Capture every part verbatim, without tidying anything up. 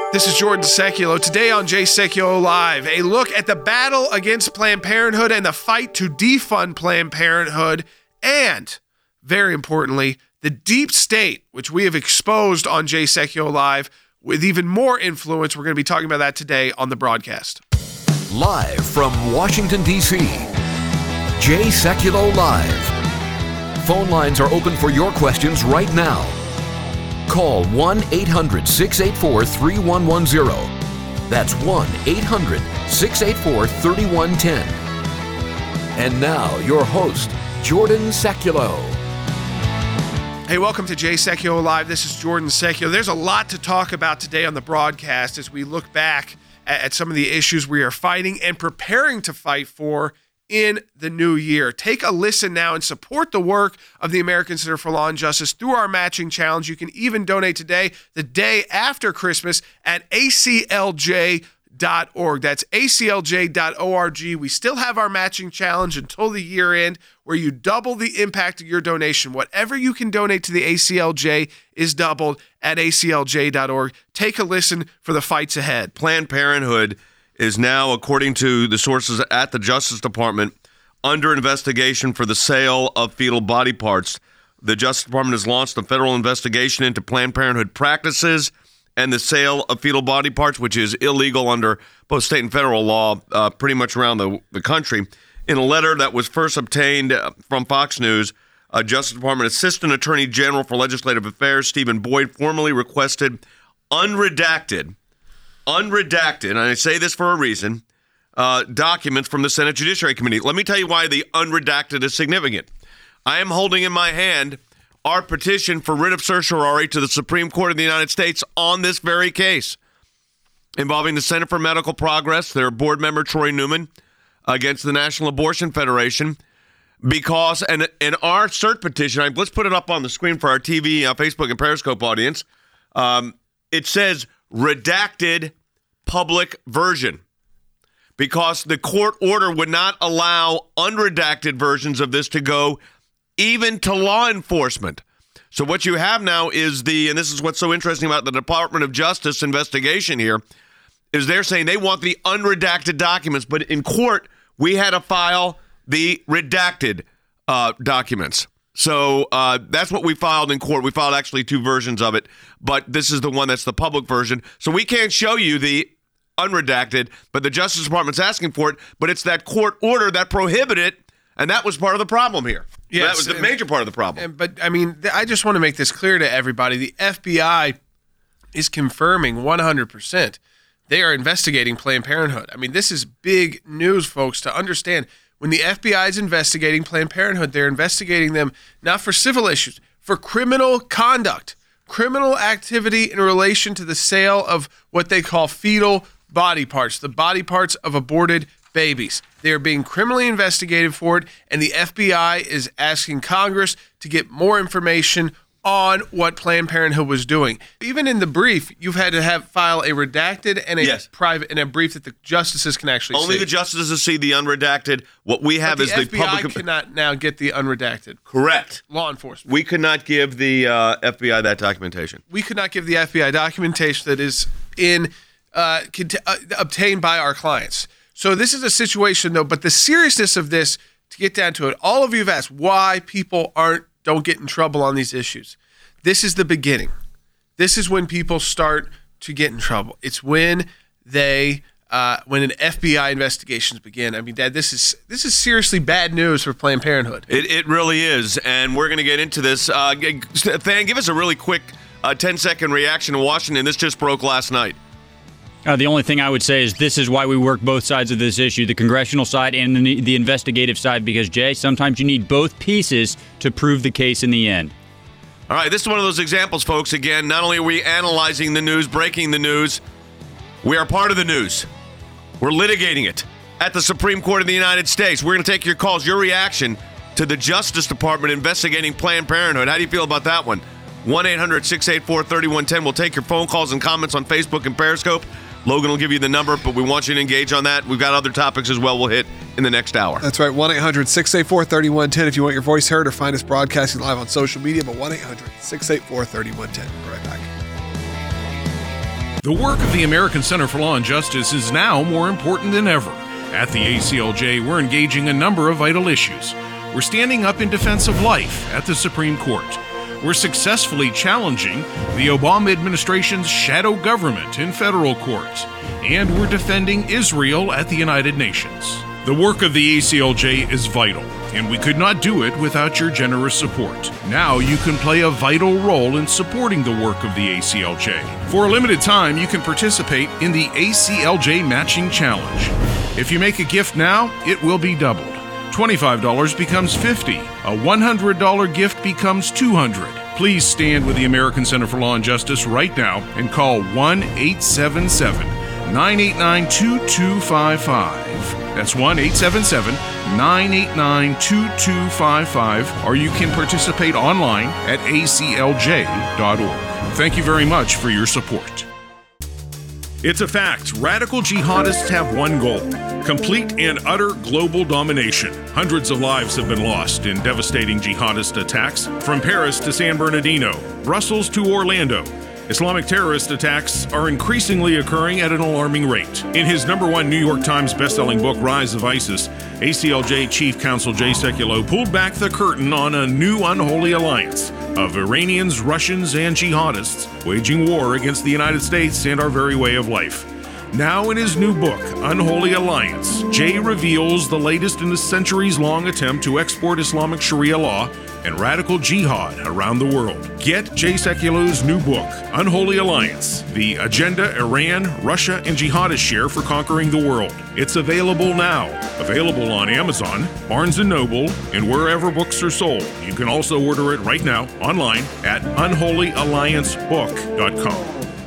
This is Jordan Seculo. Today on Jay Seculo Live, a look at the battle against Planned Parenthood and the fight to defund Planned Parenthood, and, very importantly, the deep state, which we have exposed on Jay Seculo Live with even more influence. We're going to be talking about that today on the broadcast. Live from Washington, D C, Jay Seculo Live. Phone lines are open for your questions right now. Call one eight hundred six eight four three one one zero. That's one eight hundred six eight four three one one zero. And now, your host, Jordan Seculo. Hey, welcome to Jay Seculo Live. This is Jordan Seculo. There's a lot to talk about today on the broadcast as we look back at, at some of the issues we are fighting and preparing to fight for in the new year. Take a listen now and support the work of the American Center for Law and Justice through our matching challenge. You can even donate today, the day after Christmas, at A C L J dot org. That's A C L J dot org. We still have our matching challenge until the year end, where you double the impact of your donation. Whatever you can donate to the A C L J is doubled at A C L J dot org. Take a listen for the fights ahead. Planned Parenthood is now, according to the sources at the Justice Department, under investigation for the sale of fetal body parts. The Justice Department has launched a federal investigation into Planned Parenthood practices and the sale of fetal body parts, which is illegal under both state and federal law uh, pretty much around the, the country. In a letter that was first obtained from Fox News, uh, Justice Department Assistant Attorney General for Legislative Affairs, Stephen Boyd, formally requested unredacted Unredacted, and I say this for a reason, uh, documents from the Senate Judiciary Committee. Let me tell you why the unredacted is significant. I am holding in my hand our petition for writ of certiorari to the Supreme Court of the United States on this very case, involving the Center for Medical Progress, their board member Troy Newman, against the National Abortion Federation, because, and in our cert petition, let's put it up on the screen for our T V, uh, Facebook, and Periscope audience. Um, it says redacted public version, because the court order would not allow unredacted versions of this to go even to law enforcement. So what you have now is the, and this is what's so interesting about the Department of Justice investigation here, is they're saying they want the unredacted documents, but in court, we had to file the redacted uh, documents. So uh, that's what we filed in court. We filed actually two versions of it, but this is the one that's the public version. So we can't show you the unredacted, but the Justice Department's asking for it, but it's that court order that prohibited it, and that was part of the problem here. Yes, that was the and, major part of the problem. And, but, I mean, I just want to make this clear to everybody. The F B I is confirming one hundred percent they are investigating Planned Parenthood. I mean, this is big news, folks, to understand. When the F B I is investigating Planned Parenthood, they're investigating them not for civil issues, for criminal conduct, criminal activity in relation to the sale of what they call fetal body parts, the body parts of aborted babies. They are being criminally investigated for it, and the F B I is asking Congress to get more information on what Planned Parenthood was doing. Even in the brief, you've had to have file a redacted and a yes. private and a brief that the justices can actually Only see. Only the justices see the unredacted. What we have but is the the F B I public. cannot now get the unredacted. Correct. Law enforcement. We could not give the uh, F B I that documentation. We could not give the F B I documentation that is in uh, cont- uh, obtained by our clients. So this is a situation, though, but the seriousness of this, to get down to it, all of you have asked why people aren't don't get in trouble on these issues. This is the beginning. This is when people start to get in trouble. It's when they, uh, when an F B I investigations begin. I mean, Dad, this is this is seriously bad news for Planned Parenthood. It it really is, and we're going to get into this. Uh, Than, give us a really quick uh, ten-second reaction to Washington. This just broke last night. Uh, the only thing I would say is this is why we work both sides of this issue, the congressional side and the, the investigative side, because, Jay, sometimes you need both pieces to prove the case in the end. All right, this is one of those examples, folks. Again, not only are we analyzing the news, breaking the news, we are part of the news. We're litigating it at the Supreme Court of the United States. We're going to take your calls, your reaction to the Justice Department investigating Planned Parenthood. How do you feel about that one? one eight hundred six eight four three one one zero. We'll take your phone calls and comments on Facebook and Periscope. Logan will give you the number, but we want you to engage on that. We've got other topics as well we'll hit in the next hour. That's right, one eight hundred six eight four three one one zero if you want your voice heard or find us broadcasting live on social media, but one eight hundred six eight four three one one zero. We'll be right back. The work of the American Center for Law and Justice is now more important than ever. At the A C L J, we're engaging a number of vital issues. We're standing up in defense of life at the Supreme Court. We're successfully challenging the Obama administration's shadow government in federal court. And we're defending Israel at the United Nations. The work of the A C L J is vital, and we could not do it without your generous support. Now you can play a vital role in supporting the work of the A C L J. For a limited time, you can participate in the A C L J Matching Challenge. If you make a gift now, it will be doubled. twenty-five dollars becomes fifty dollars. A one hundred dollars gift becomes two hundred dollars. Please stand with the American Center for Law and Justice right now and call one eight seven seven, nine eight nine, two two five five. That's one eight seven seven, nine eight nine, two two five five, or you can participate online at A C L J dot org. Thank you very much for your support. It's a fact. Radical jihadists have one goal: complete and utter global domination. Hundreds of lives have been lost in devastating jihadist attacks, from Paris to San Bernardino, Brussels to Orlando. Islamic terrorist attacks are increasingly occurring at an alarming rate. In his number one New York Times bestselling book, Rise of ISIS, A C L J Chief Counsel Jay Sekulow pulled back the curtain on a new unholy alliance of Iranians, Russians, and jihadists waging war against the United States and our very way of life. Now in his new book, Unholy Alliance, Jay reveals the latest in a centuries-long attempt to export Islamic Sharia law and radical jihad around the world. Get Jay Sekulow's new book, Unholy Alliance, The Agenda Iran, Russia, and Jihadists Share for Conquering the World. It's available now. Available on Amazon, Barnes and Noble, and wherever books are sold. You can also order it right now online at unholy alliance book dot com.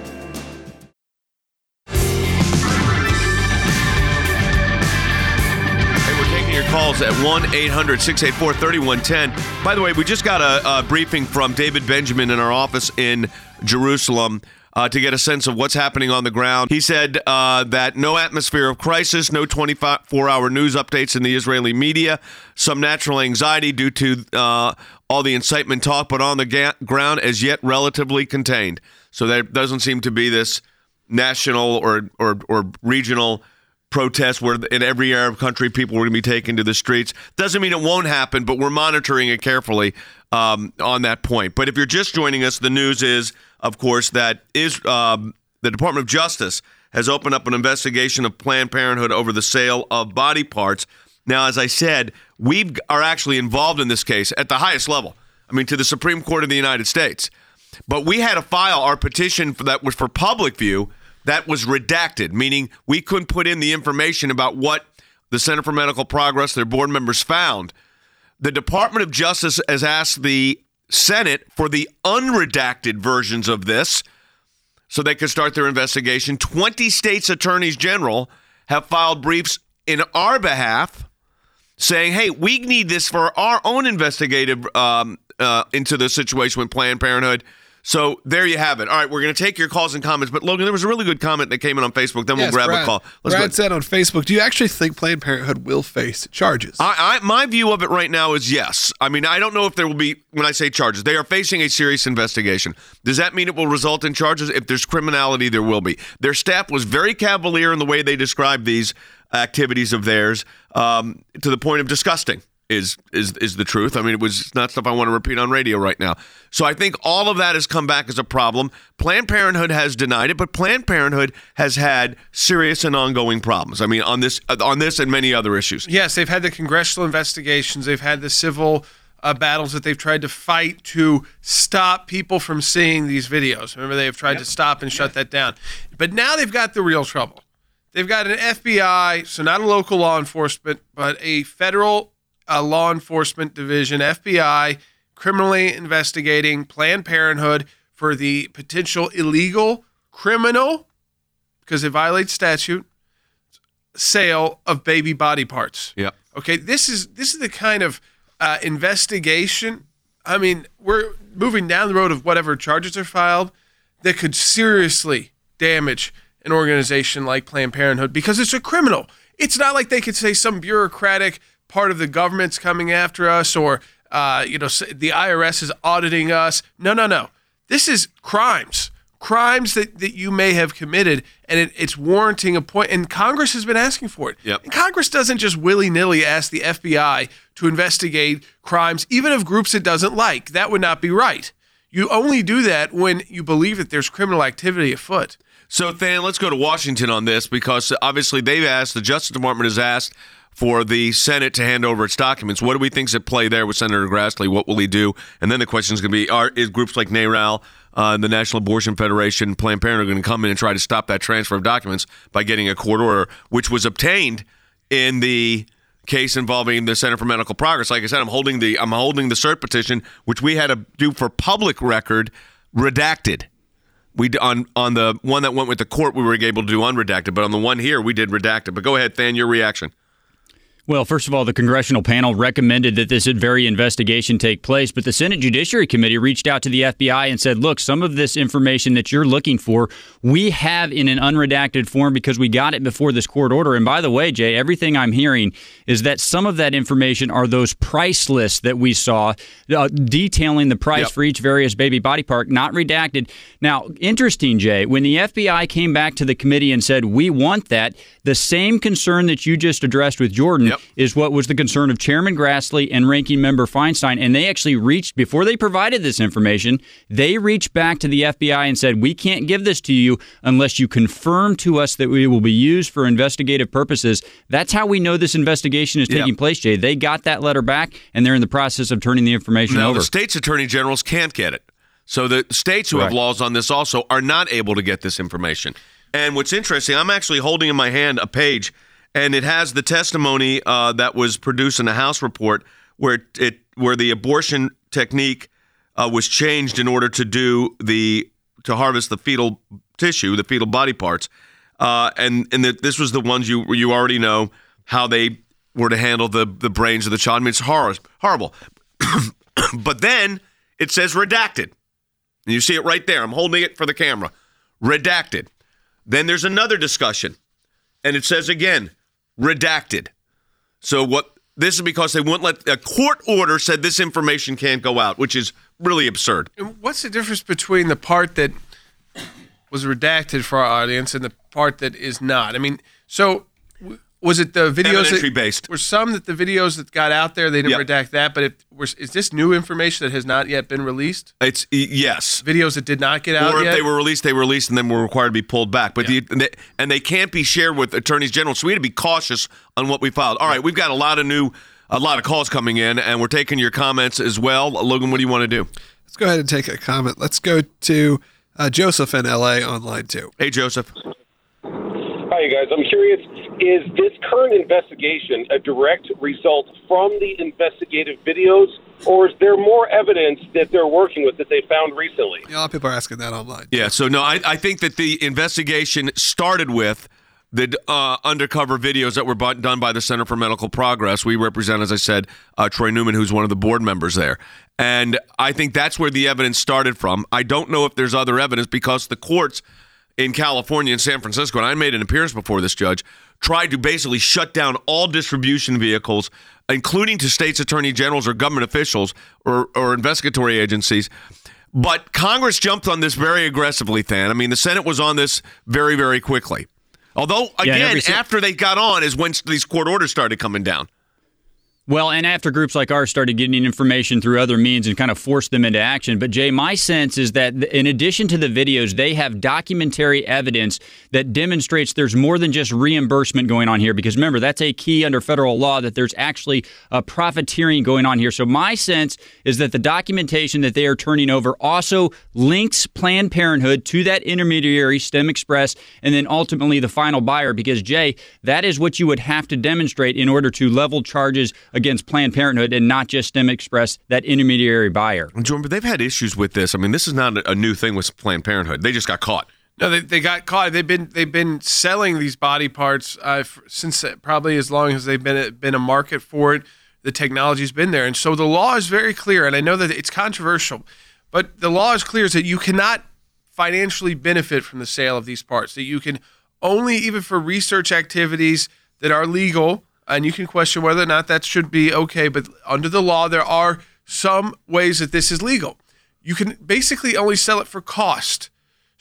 Calls at one eight hundred, six eight four, three one one zero. By the way, we just got a, a briefing from David Benjamin in our office in Jerusalem uh, to get a sense of what's happening on the ground. He said uh, that no atmosphere of crisis, no twenty-four hour news updates in the Israeli media, some natural anxiety due to uh, all the incitement talk, but on the ga- ground as yet relatively contained. So there doesn't seem to be this national or or, or regional protests where in every Arab country people were going to be taken to the streets. Doesn't mean it won't happen, but we're monitoring it carefully um, on that point. But if you're just joining us, the news is, of course, that is um, the Department of Justice has opened up an investigation of Planned Parenthood over the sale of body parts. Now, as I said, we are actually involved in this case at the highest level. I mean, to the Supreme Court of the United States. But we had to file our petition for that was for public view. That was redacted, meaning we couldn't put in the information about what the Center for Medical Progress, their board members, found. The Department of Justice has asked the Senate for the unredacted versions of this so they could start their investigation. twenty states' attorneys general have filed briefs in our behalf saying, hey, we need this for our own investigative um, uh, into the situation with Planned Parenthood. So there you have it. All right, we're going to take your calls and comments. But, Logan, there was a really good comment that came in on Facebook. Then yes, we'll grab Brad, a call. Let's Brad go. said on Facebook, do you actually think Planned Parenthood will face charges? I, I, my view of it right now is yes. I mean, I don't know if there will be, when I say charges, they are facing a serious investigation. Does that mean it will result in charges? If there's criminality, there will be. Their staff was very cavalier in the way they described these activities of theirs, um, to the point of disgusting. Is is is the truth. I mean, it was not stuff I want to repeat on radio right now. So I think all of that has come back as a problem. Planned Parenthood has denied it, but Planned Parenthood has had serious and ongoing problems. I mean, on this on this and many other issues. Yes, they've had the congressional investigations. They've had the civil uh, battles that they've tried to fight to stop people from seeing these videos. Remember, they have tried yep. to stop and shut that down. But now they've got the real trouble. They've got an F B I, so not a local law enforcement, but a federal a law enforcement division, F B I, criminally investigating Planned Parenthood for the potential illegal, criminal, because it violates statute, sale of baby body parts. Yeah. Okay, this is this is the kind of uh, investigation. I mean, we're moving down the road of whatever charges are filed that could seriously damage an organization like Planned Parenthood because it's a criminal. It's not like they could say some bureaucratic part of the government's coming after us or, uh, you know, the I R S is auditing us. No, no, no. This is crimes, crimes that, that you may have committed, and it, it's warranting a point. And Congress has been asking for it. Yep. And Congress doesn't just willy-nilly ask the F B I to investigate crimes, even of groups it doesn't like. That would not be right. You only do that when you believe that there's criminal activity afoot. So, Than, let's go to Washington on this, because obviously they've asked, the Justice Department has asked for the Senate to hand over its documents. What do we think's at play there with Senator Grassley? What will he do? And then the question is going to be, are is groups like NARAL, uh, the National Abortion Federation, Planned Parenthood going to come in and try to stop that transfer of documents by getting a court order, which was obtained in the case involving the Center for Medical Progress? Like I said, I'm holding the I'm holding the cert petition, which we had to do for public record, redacted. We on on the one that went with the court, we were able to do unredacted, but on the one here, we did redacted. But go ahead, Than, your reaction. Well, first of all, the congressional panel recommended that this very investigation take place, but the Senate Judiciary Committee reached out to the F B I and said, look, some of this information that you're looking for, we have in an unredacted form because we got it before this court order. And by the way, Jay, everything I'm hearing is that some of that information are those price lists that we saw uh, detailing the price yep. for each various baby body part, not redacted. Now, interesting, Jay, when the F B I came back to the committee and said, we want that, the same concern that you just addressed with Jordan Yep. is what was the concern of Chairman Grassley and Ranking Member Feinstein. And they actually reached, before they provided this information, they reached back to the F B I and said, we can't give this to you unless you confirm to us that it will be used for investigative purposes. That's how we know this investigation is taking Yep. place, Jay. They got that letter back, and they're in the process of turning the information Now, over. the state's attorney generals can't get it. So the states who have Right. laws on this also are not able to get this information. And what's interesting, I'm actually holding in my hand a page, and it has the testimony uh, that was produced in a House report where it, it where the abortion technique uh, was changed in order to do the to harvest the fetal tissue, the fetal body parts, uh, and and the, this was the ones you you already know how they were to handle the the brains of the child. I mean, it's horror, horrible. But then it says redacted, and you see it right there. I'm holding it for the camera, redacted. Then there's another discussion, and it says again, redacted. So what? This is because they won't let a court order said this information can't go out, which is really absurd. And what's the difference between the part that was redacted for our audience and the part that is not? I mean, so w- was it the videos that Evidentiary-based. were some that the videos that got out there, they didn't Yep. redact that, but it, was, is this new information that has not yet been released? It's yes. Videos that did not get out Or if yet? they were released, they were released and then were required to be pulled back. But Yeah. the, and, they, and they can't be shared with attorneys general. So we had to be cautious on what we filed. All right, we've got a lot of new, a lot of calls coming in, and we're taking your comments as well. Logan, what do you want to do? Let's go ahead and take a comment. Let's go to uh, Joseph in L A on line two. Hey, Joseph. Hi, you guys. I'm curious, is this current investigation a direct result from the investigative videos, or is there more evidence that they're working with that they found recently? A lot of people are asking that online. Yeah, so no, I, I think that the investigation started with the uh, undercover videos that were bu- done by the Center for Medical Progress. We represent, as I said, uh, Troy Newman, who's one of the board members there. And I think that's where the evidence started from. I don't know if there's other evidence because the courts in California and San Francisco, and I made an appearance before this judge, tried to basically shut down all distribution vehicles, including to states' attorney generals or government officials or, or investigatory agencies. But Congress jumped on this very aggressively, Than. I mean, the Senate was on this very, very quickly. Although, Yeah, and again, every si- after they got on is when these court orders started coming down. Well, and after groups like ours started getting information through other means and kind of forced them into action. But, Jay, my sense is that in addition to the videos, they have documentary evidence that demonstrates there's more than just reimbursement going on here. Because, remember, that's a key under federal law that there's actually a profiteering going on here. So my sense is that the documentation that they are turning over also links Planned Parenthood to that intermediary, STEM Express, and then ultimately the final buyer. Because, Jay, that is what you would have to demonstrate in order to level charges against Planned Parenthood and not just STEM Express, that intermediary buyer. Jordan, but they've had issues with this. I mean, this is not a new thing with Planned Parenthood. They just got caught. No, they, they got caught. They've been they've been selling these body parts uh, f- since uh, probably as long as they've been been a market for it. The technology's been there, and so the law is very clear. And I know that it's controversial, but the law is clear is that you cannot financially benefit from the sale of these parts. That you can only, even for research activities that are legal, and you can question whether or not that should be okay. But under the law, there are some ways that this is legal. You can basically only sell it for cost.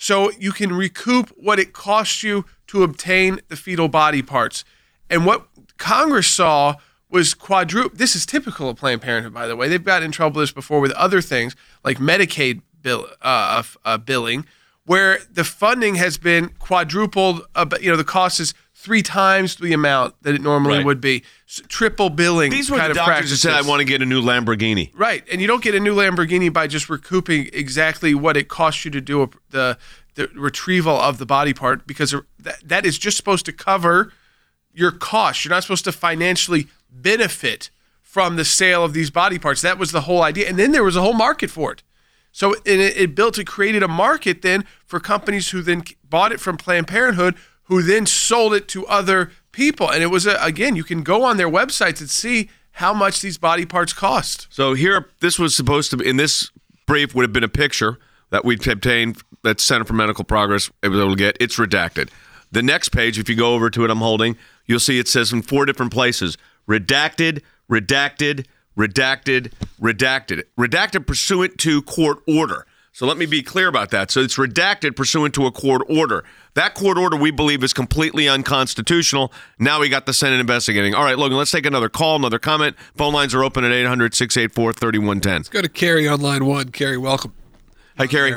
so you can recoup what it costs you to obtain the fetal body parts. And what Congress saw was quadruple. This is typical of Planned Parenthood, by the way. They've gotten in trouble with this before with other things like Medicaid bill, uh, uh, billing, where the funding has been quadrupled. Uh, you know, the cost is three times the amount that it normally Right. would be. S- triple billing. These were kind the of doctors practices. who said, I want to get a new Lamborghini. Right, and you don't get a new Lamborghini by just recouping exactly what it costs you to do a, the the retrieval of the body part, because that, that is just supposed to cover your costs. You're not supposed to financially benefit from the sale of these body parts. That was the whole idea, and then there was a whole market for it. So it, it built, it created a market then for companies who then bought it from Planned Parenthood, who then sold it to other people. And it was, a, again, you can go on their websites and see how much these body parts cost. So here, this was supposed to be, in this brief would have been a picture that we obtained that Center for Medical Progress was able to get. It's redacted. The next page, if you go over to it, I'm holding, you'll see it says in four different places, redacted, redacted, redacted, redacted. Redacted pursuant to court order. So let me be clear about that. So it's redacted pursuant to a court order. That court order, we believe, is completely unconstitutional. Now we got the Senate investigating. All right, Logan, let's take another call, another comment. Phone lines are open at eight hundred, six eight four, three one one zero. Let's go to Carrie on line one. Carrie, welcome. Hi, Carrie.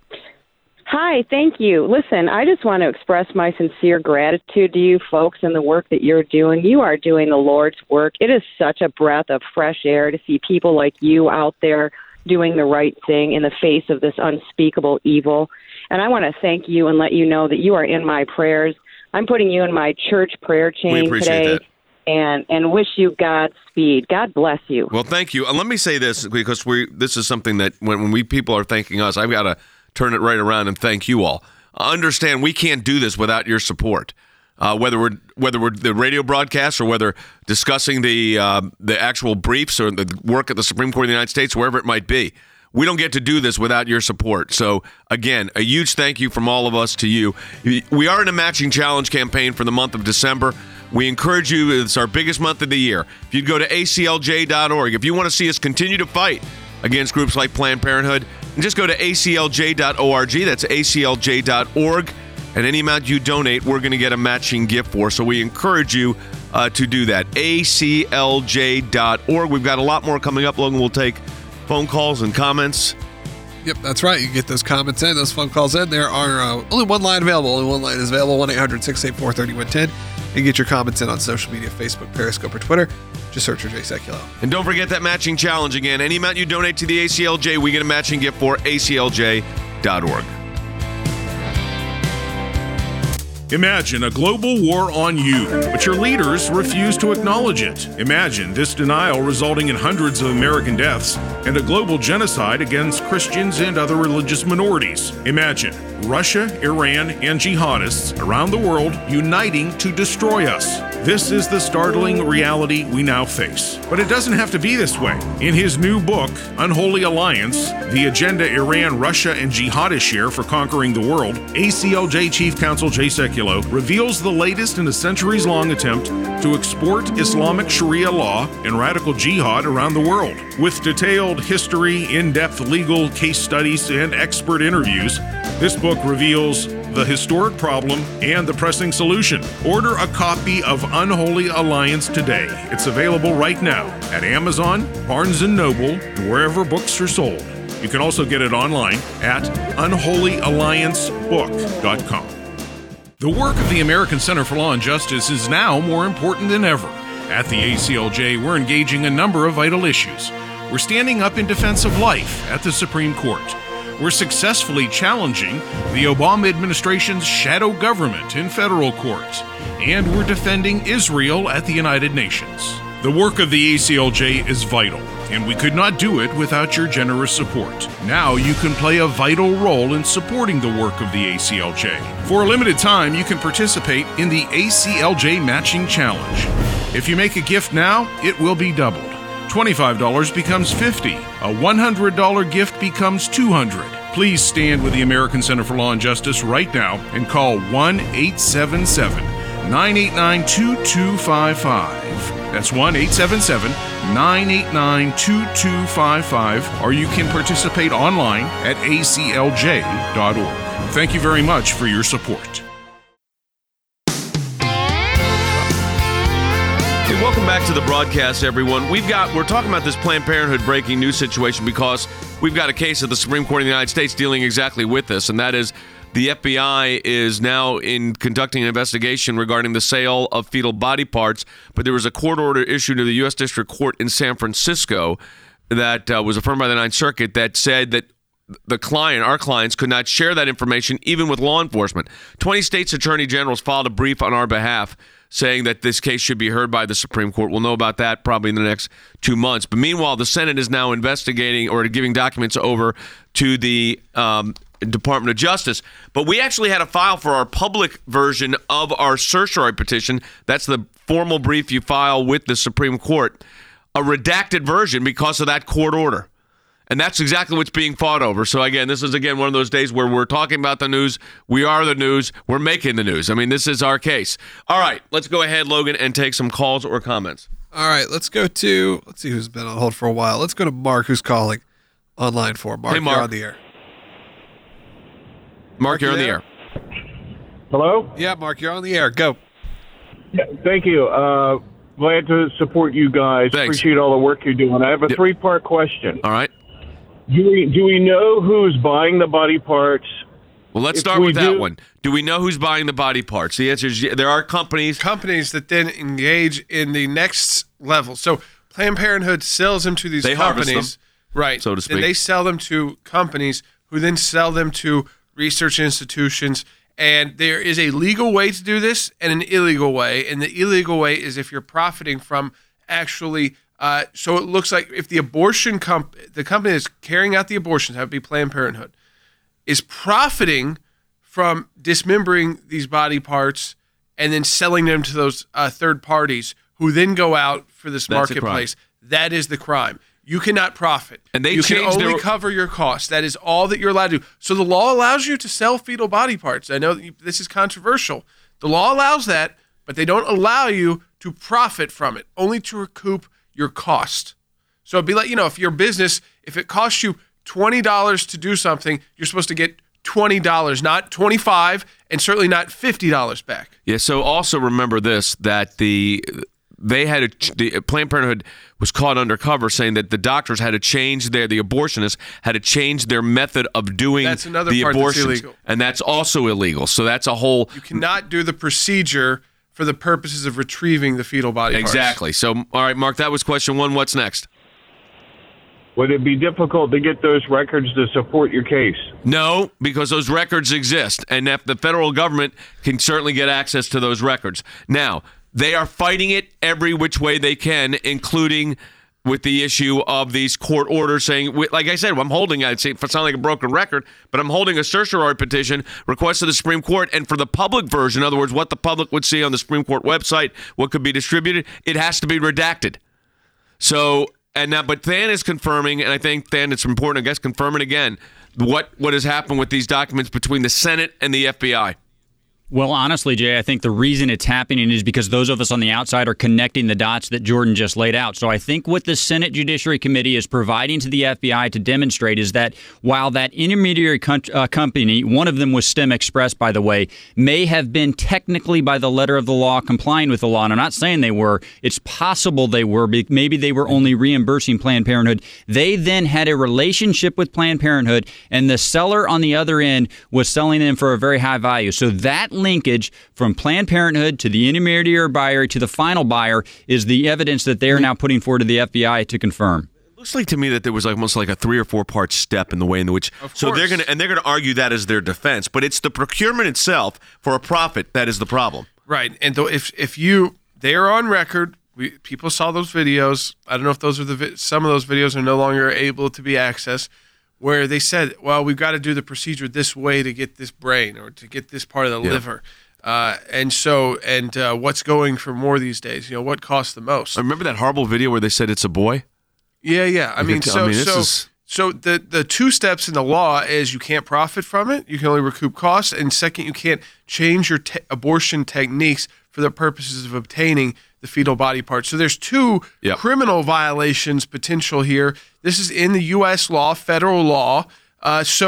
Hi, thank you. Listen, I just want to express my sincere gratitude to you folks and the work that you're doing. You are doing the Lord's work. It is such a breath of fresh air to see people like you out there doing the right thing in the face of this unspeakable evil. And I want to thank you and let you know that you are in my prayers. I'm putting you in my church prayer We chain appreciate today. that. And, and wish you Godspeed. God bless you. Well, thank you. And let me say this, because we this is something that when, when we people are thanking us, I've got to turn it right around and thank you all. Understand, we can't do this without your support. Uh, whether we're whether we're the radio broadcast or whether discussing the uh, the actual briefs or the work at the Supreme Court of the United States, wherever it might be, we don't get to do this without your support. So again, a huge thank you from all of us to you. We are in a matching challenge campaign for the month of December. We encourage you, it's our biggest month of the year. If you'd go to A C L J dot org, if you want to see us continue to fight against groups like Planned Parenthood, and just go to A C L J dot org. That's A C L J dot org. And any amount you donate, we're going to get a matching gift for. So we encourage you uh, to do that. A C L J dot org. We've got a lot more coming up. Logan will take phone calls and comments. Yep, that's right. You can get those comments in, those phone calls in. There are uh, only one line available. Only one line is available, one eight hundred, six eight four, three one one zero. You can get your comments in on social media, Facebook, Periscope, or Twitter. Just search for Jay Sekulow. And don't forget that matching challenge again. Any amount you donate to the A C L J, we get a matching gift for A C L J dot org. Imagine a global war on you, but your leaders refuse to acknowledge it. Imagine this denial resulting in hundreds of American deaths and a global genocide against Christians and other religious minorities. Imagine Russia, Iran, and jihadists around the world uniting to destroy us. This is the startling reality we now face. But it doesn't have to be this way. In his new book, Unholy Alliance, The Agenda Iran, Russia, and Jihadists Share for Conquering the World, A C L J Chief Counsel Jay Sekulow reveals the latest in a centuries-long attempt to export Islamic Sharia law and radical jihad around the world. With detailed history, in-depth legal case studies, and expert interviews, this book reveals the historic problem and the pressing solution. Order a copy of Unholy Alliance today. It's available right now at Amazon, Barnes and Noble, and wherever books are sold. You can also get it online at unholy alliance book dot com. The work of the American Center for Law and Justice is now more important than ever. At the A C L J, we're engaging a number of vital issues. We're standing up in defense of life at the Supreme Court. We're successfully challenging the Obama administration's shadow government in federal court. And we're defending Israel at the United Nations. The work of the A C L J is vital, and we could not do it without your generous support. Now you can play a vital role in supporting the work of the A C L J. For a limited time, you can participate in the A C L J Matching Challenge. If you make a gift now, it will be doubled. twenty-five dollars becomes fifty dollars. A one hundred dollars gift becomes two hundred dollars. Please stand with the American Center for Law and Justice right now and call one eight seven seven, nine eight nine, two two five five. That's one eight seven seven, nine eight nine, two two five five, or you can participate online at A C L J dot org. Thank you very much for your support. Hey, welcome back to the broadcast, everyone. We've got we're talking about this Planned Parenthood breaking news situation because we've got a case at the Supreme Court of the United States dealing exactly with this, and that is the F B I is now in conducting an investigation regarding the sale of fetal body parts. But there was a court order issued to the U S District Court in San Francisco that uh, was affirmed by the Ninth Circuit that said that the client, our clients, could not share that information even with law enforcement. twenty states' attorney generals filed a brief on our behalf saying that this case should be heard by the Supreme Court. We'll know about that probably in the next two months. But meanwhile, the Senate is now investigating or giving documents over to the um, Department of Justice. But we actually had a file for our public version of our certiorari petition. That's the formal brief you file with the Supreme Court. A redacted version because of that court order. And that's exactly what's being fought over. So, again, this is, again, one of those days where we're talking about the news. We are the news. We're making the news. I mean, this is our case. All right, let's go ahead, Logan, and take some calls or comments. All right, let's go to, let's see who's been on hold for a while. Let's go to Mark, who's calling online for. Mark, hey, Mark. You're on the air. Mark, Mark you're on the there? air. Hello? Yeah, Mark, you're on the air. Go. Yeah, thank you. Uh, glad to support you guys. Thanks. Appreciate all the work you're doing. I have a Yep. three-part question. All right. Do we, do we know who's buying the body parts? Well, let's If start we with that do- one. Do we know who's buying the body parts? The answer is yeah, there are companies. Companies that then engage in the next level. So Planned Parenthood sells them to these They harvest companies, them, right? so to speak. And they sell them to companies who then sell them to research institutions. And there is a legal way to do this and an illegal way. And the illegal way is if you're profiting from actually. Uh, so it looks like if the abortion comp, the company that's carrying out the abortions, that would be Planned Parenthood, is profiting from dismembering these body parts and then selling them to those uh, third parties who then go out for this That's a crime. marketplace. That is the crime. You cannot profit. And they you can changed only their- cover your costs. That is all that you're allowed to do. So the law allows you to sell fetal body parts. I know that you, this is controversial. The law allows that, but they don't allow you to profit from it, only to recoup your cost. So it'd be like, you know, if your business, if it costs you twenty dollars to do something, you're supposed to get twenty dollars, not twenty-five dollars, and certainly not fifty dollars back. Yeah, so also remember this, that the they had a, the Planned Parenthood was caught undercover saying that the doctors had to change their, the abortionists had to change their method of doing That's another the part that's abortions. illegal. And that's also illegal. So that's a whole... You cannot do the procedure for the purposes of retrieving the fetal body parts. Exactly. So, all right, Mark, that was question one. What's next? Would it be difficult to get those records to support your case? No, because those records exist, and if the federal government can certainly get access to those records. Now, they are fighting it every which way they can, including with the issue of these court orders saying, like I said, I'm holding, I'd say, it sounds like a broken record, but I'm holding a certiorari petition request to the Supreme Court, and for the public version, in other words, what the public would see on the Supreme Court website, what could be distributed, it has to be redacted. So, and now, but Than is confirming, and I think, Than, it's important, I guess, confirm it again, what, what has happened with these documents between the Senate and the F B I. Well, honestly, Jay, I think the reason it's happening is because those of us on the outside are connecting the dots that Jordan just laid out. So I think what the Senate Judiciary Committee is providing to the F B I to demonstrate is that while that intermediary co- uh, company, one of them was STEM Express, by the way, may have been technically by the letter of the law complying with the law, and I'm not saying they were, it's possible they were, maybe they were only reimbursing Planned Parenthood. They then had a relationship with Planned Parenthood, and the seller on the other end was selling them for a very high value. So that linkage from Planned Parenthood to the intermediary buyer to the final buyer is the evidence that they are now putting forward to the F B I to confirm. It looks like to me that there was like almost like a three or four part step in the way in which Of so they're course. going to and they're going to argue that as their defense, but it's the procurement itself for a profit that is the problem. Right. And though if if you they are on record, we people saw those videos. I don't know if those are the vi- some of those videos are no longer able to be accessed, where they said, well, we've got to do the procedure this way to get this brain or to get this part of the Yeah. liver. Uh, and so, and uh, what's going for more these days? You know, what costs the most? I remember that horrible video where they said it's a boy. Yeah, yeah. I mean, could- I so, mean, this so, is- so the, the two steps in the law is you can't profit from it. You can only recoup costs. And second, you can't change your te- abortion techniques for the purposes of obtaining the fetal body parts. So there's two Yep. criminal violations potential here. This is in the U S law, federal law. Uh, so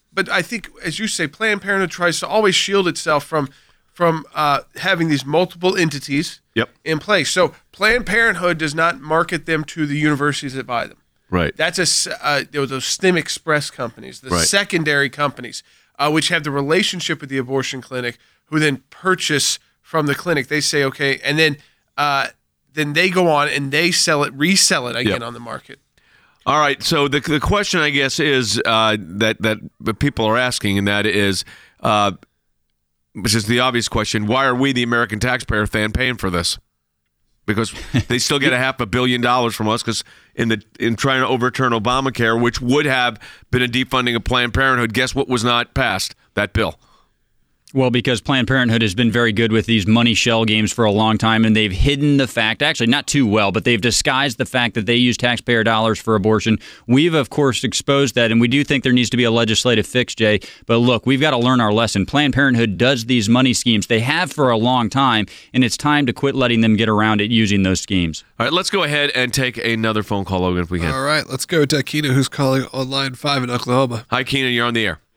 but I think, as you say, Planned Parenthood tries to always shield itself from from uh, having these multiple entities Yep. in place. So Planned Parenthood does not market them to the universities that buy them. Right. That's a s- uh, those STEM Express companies, the Right. secondary companies, uh, which have the relationship with the abortion clinic, who then purchase from the clinic. They say, okay, and then uh, then they go on and they sell it, resell it again Yep. on the market. All right. So the the question, I guess, is uh, that that the people are asking, and that is, uh, which is the obvious question: why are we, the American taxpayer, fan paying for this? Because they still get a half a billion dollars from us, because in the in trying to overturn Obamacare, which would have been a defunding of Planned Parenthood, guess what was not passed? That bill. Well, because Planned Parenthood has been very good with these money shell games for a long time, and they've hidden the fact, actually not too well, but they've disguised the fact that they use taxpayer dollars for abortion. We've, of course, exposed that, and we do think there needs to be a legislative fix, Jay. But look, we've got to learn our lesson. Planned Parenthood does these money schemes. They have for a long time, and it's time to quit letting them get around it using those schemes. All right, let's go ahead and take another phone call, Logan, if we can. All right, let's go to Keena, who's calling on line five in Oklahoma. Hi, Keena, you're on the air.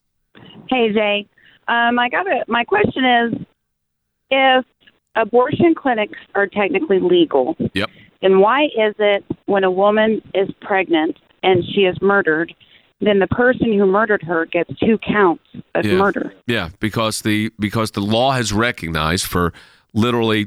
Hey, Jay. Um, I got a, my question is, if abortion clinics are technically legal, Yep. then why is it when a woman is pregnant and she is murdered, then the person who murdered her gets two counts of Yeah. murder? Yeah, because the because the law has recognized for literally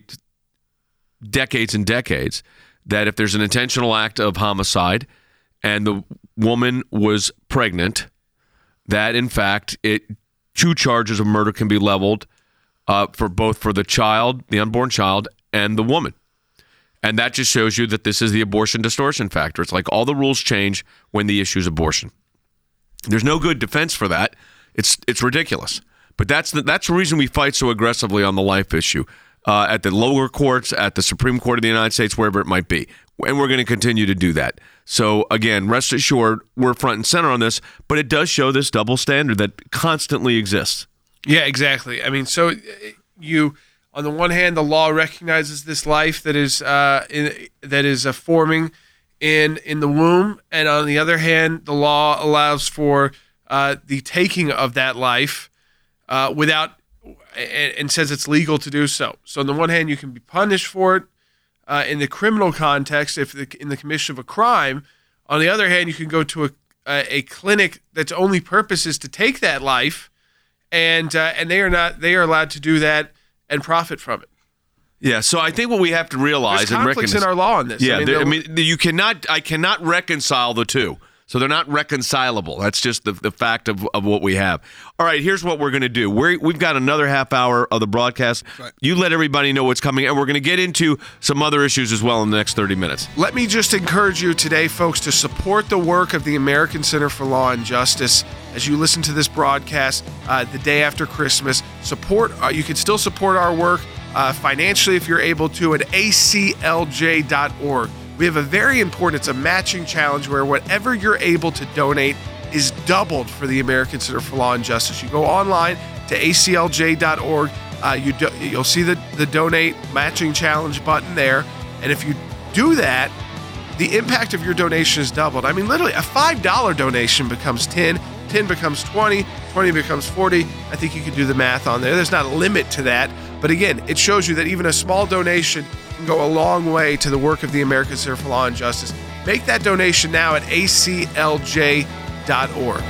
decades and decades that if there's an intentional act of homicide and the woman was pregnant, that in fact it two charges of murder can be leveled uh, for both for the child, the unborn child, and the woman. And that just shows you that this is the abortion distortion factor. It's like all the rules change when the issue is abortion. There's no good defense for that. It's it's ridiculous. But that's the, that's the reason we fight so aggressively on the life issue uh, at the lower courts, at the Supreme Court of the United States, wherever it might be. And we're going to continue to do that. So, again, rest assured, we're front and center on this, but it does show this double standard that constantly exists. Yeah, exactly. I mean, so uh, you, on the one hand, the law recognizes this life that is uh, in, that is uh, forming in in the womb, and on the other hand, the law allows for uh, the taking of that life uh, without and, and says it's legal to do so. So, on the one hand, you can be punished for it uh, in the criminal context if the, in the commission of a crime. On the other hand, you can go to a a, a clinic that's only purpose is to take that life. And uh, and they are not they are allowed to do that and profit from it. Yeah, so I think what we have to realize There's and conflicts recognize in our law on this. Yeah, I mean, there- I they'll- mean, you cannot. I cannot reconcile the two. So they're not reconcilable. That's just the, the fact of, of what we have. All right, here's what we're going to do. We're, we've got another half hour of the broadcast. Right. You let everybody know what's coming, and we're going to get into some other issues as well in the next thirty minutes. Let me just encourage you today, folks, to support the work of the American Center for Law and Justice as you listen to this broadcast uh, the day after Christmas. Support. Uh, you can still support our work uh, financially if you're able to at A C L J dot org. We have a very important, it's a matching challenge where whatever you're able to donate is doubled for the American Center for Law and Justice. You go online to A C L J dot org. Uh, you do, you'll see the, the donate matching challenge button there. And if you do that, the impact of your donation is doubled. I mean, literally, a five dollar donation becomes ten, ten becomes twenty, twenty becomes forty. I think you can do the math on there. There's not a limit to that. But again, it shows you that even a small donation can go a long way to the work of the American Center for Law and Justice. Make that donation now at A C L J dot org.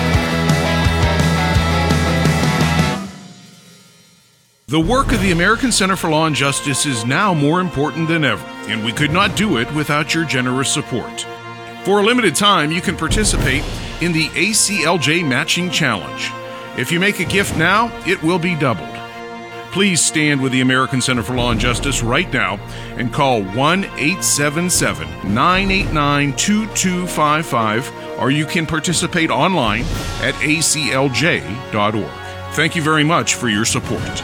The work of the American Center for Law and Justice is now more important than ever, and we could not do it without your generous support. For a limited time, you can participate in the A C L J Matching Challenge. If you make a gift now, it will be doubled. Please stand with the American Center for Law and Justice right now and call one eight seven seven, nine eight nine, two two five five, or you can participate online at A C L J dot org. Thank you very much for your support.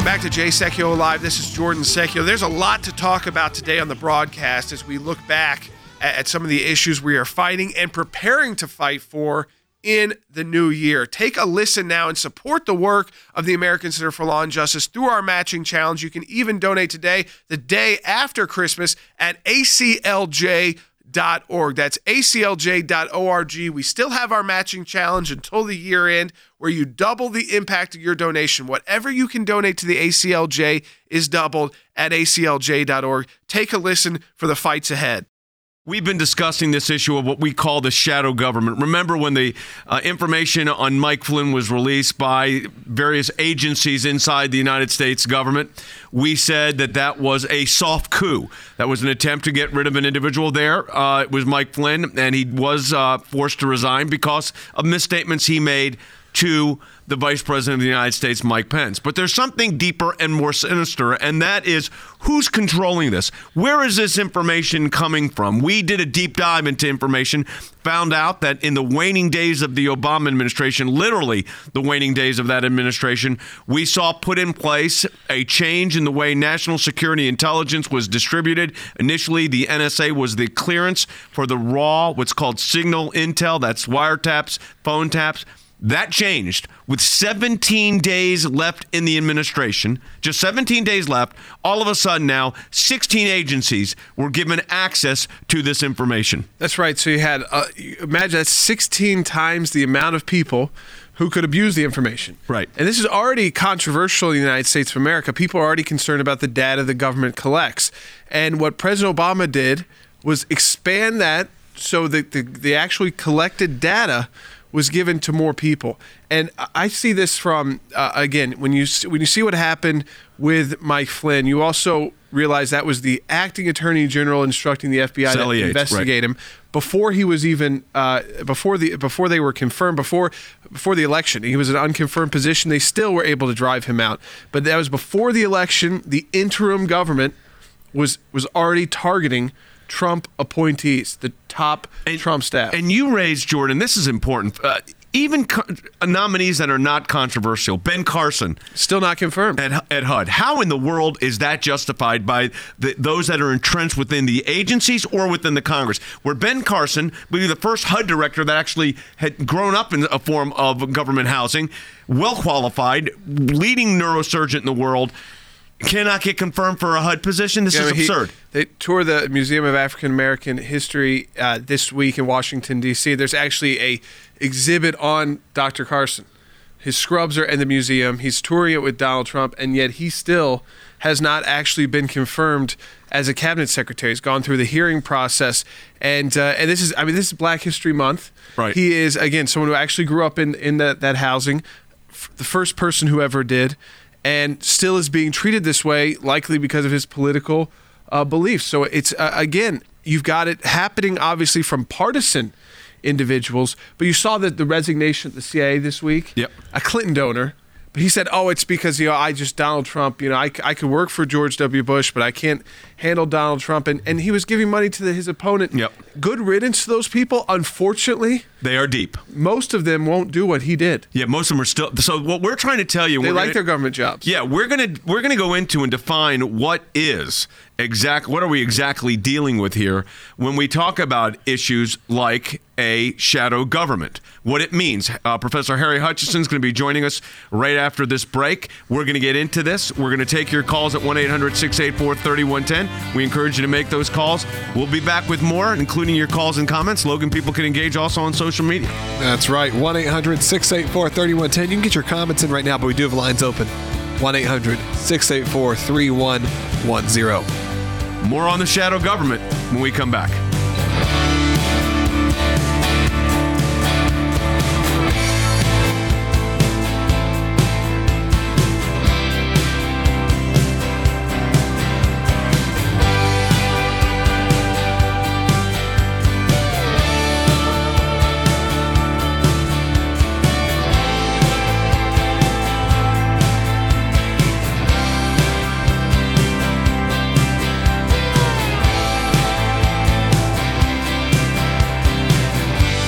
Back to Jay Secchio Live. This is Jordan Secchio. There's a lot to talk about today on the broadcast as we look back at, at some of the issues we are fighting and preparing to fight for in the new year. Take a listen now and support the work of the American Center for Law and Justice through our matching challenge. You can even donate today, the day after Christmas, at A C L J dot org. That's A C L J dot org. We still have our matching challenge until the year end, where you double the impact of your donation. Whatever you can donate to the A C L J is doubled at A C L J dot org. Take a listen for the fights ahead. We've been discussing this issue of what we call the shadow government. Remember when the uh, information on Mike Flynn was released by various agencies inside the United States government? We said that that was a soft coup. That was an attempt to get rid of an individual there. Uh, it was Mike Flynn, and he was uh, forced to resign because of misstatements he made to the Vice President of the United States, Mike Pence. But there's something deeper and more sinister, and that is who's controlling this? Where is this information coming from? We did a deep dive into information, found out that in the waning days of the Obama administration, literally the waning days of that administration, we saw put in place a change in the way national security intelligence was distributed. Initially, the N S A was the clearance for the raw, what's called signal intel, that's wiretaps, phone taps. That changed with seventeen days left in the administration, just seventeen days left. All of a sudden now, sixteen agencies were given access to this information. That's right. So you had, uh, imagine that's sixteen times the amount of people who could abuse the information. Right. And this is already controversial in the United States of America. People are already concerned about the data the government collects. And what President Obama did was expand that so that the, the actually collected data was given to more people. And I see this from, uh, again, when you when you see what happened with Mike Flynn, you also realize that was the acting attorney general instructing the F B I Sally to Yates, investigate right. him before he was even uh, before the before they were confirmed before before the election. He was an unconfirmed position. They still were able to drive him out, but that was before the election. The interim government was was already targeting Trump appointees, the top and, Trump staff. And you raised, Jordan, this is important, uh, even co- nominees that are not controversial. Ben Carson. Still not confirmed. At, at H U D. How in the world is that justified by the, those that are entrenched within the agencies or within the Congress? Where Ben Carson, be the first H U D director that actually had grown up in a form of government housing, well qualified, leading neurosurgeon in the world, cannot get confirmed for a H U D position? This yeah, is I mean, absurd. He, they toured the Museum of African American History uh, this week in Washington, D C There's actually a exhibit on Doctor Carson. His scrubs are in the museum. He's touring it with Donald Trump, and yet he still has not actually been confirmed as a cabinet secretary. He's gone through the hearing process, and uh, and this is I mean this is Black History Month. Right. He is, again, someone who actually grew up in in that that housing, f- the first person who ever did, and still is being treated this way, likely because of his political uh, beliefs. So it's, uh, again, you've got it happening, obviously, from partisan individuals, but you saw that the resignation at the C I A this week, yep. a Clinton donor, but he said, oh, it's because, you know, I just, Donald Trump, you know, I, I could work for George W. Bush, but I can't handle Donald Trump. And, and he was giving money to the, his opponent. Yep. Good riddance to those people. Unfortunately, they are deep. Most of them won't do what he did. Yeah, most of them are still. So what we're trying to tell you, they we're like gonna, their government jobs. Yeah, we're gonna we're gonna go into and define what is exact. What are we exactly dealing with here when we talk about issues like a shadow government? What it means. Uh, Professor Harry Hutchinson is going to be joining us right after this break. We're going to get into this. We're going to take your calls at one eight hundred six eight four three one one zero. We encourage you to make those calls. We'll be back with more, including your calls and comments. Logan, people can engage also on social media. That's right. one eight hundred six eight four three one one zero. You can get your comments in right now, but we do have lines open. one eight hundred six eight four three one one zero. More on the shadow government when we come back.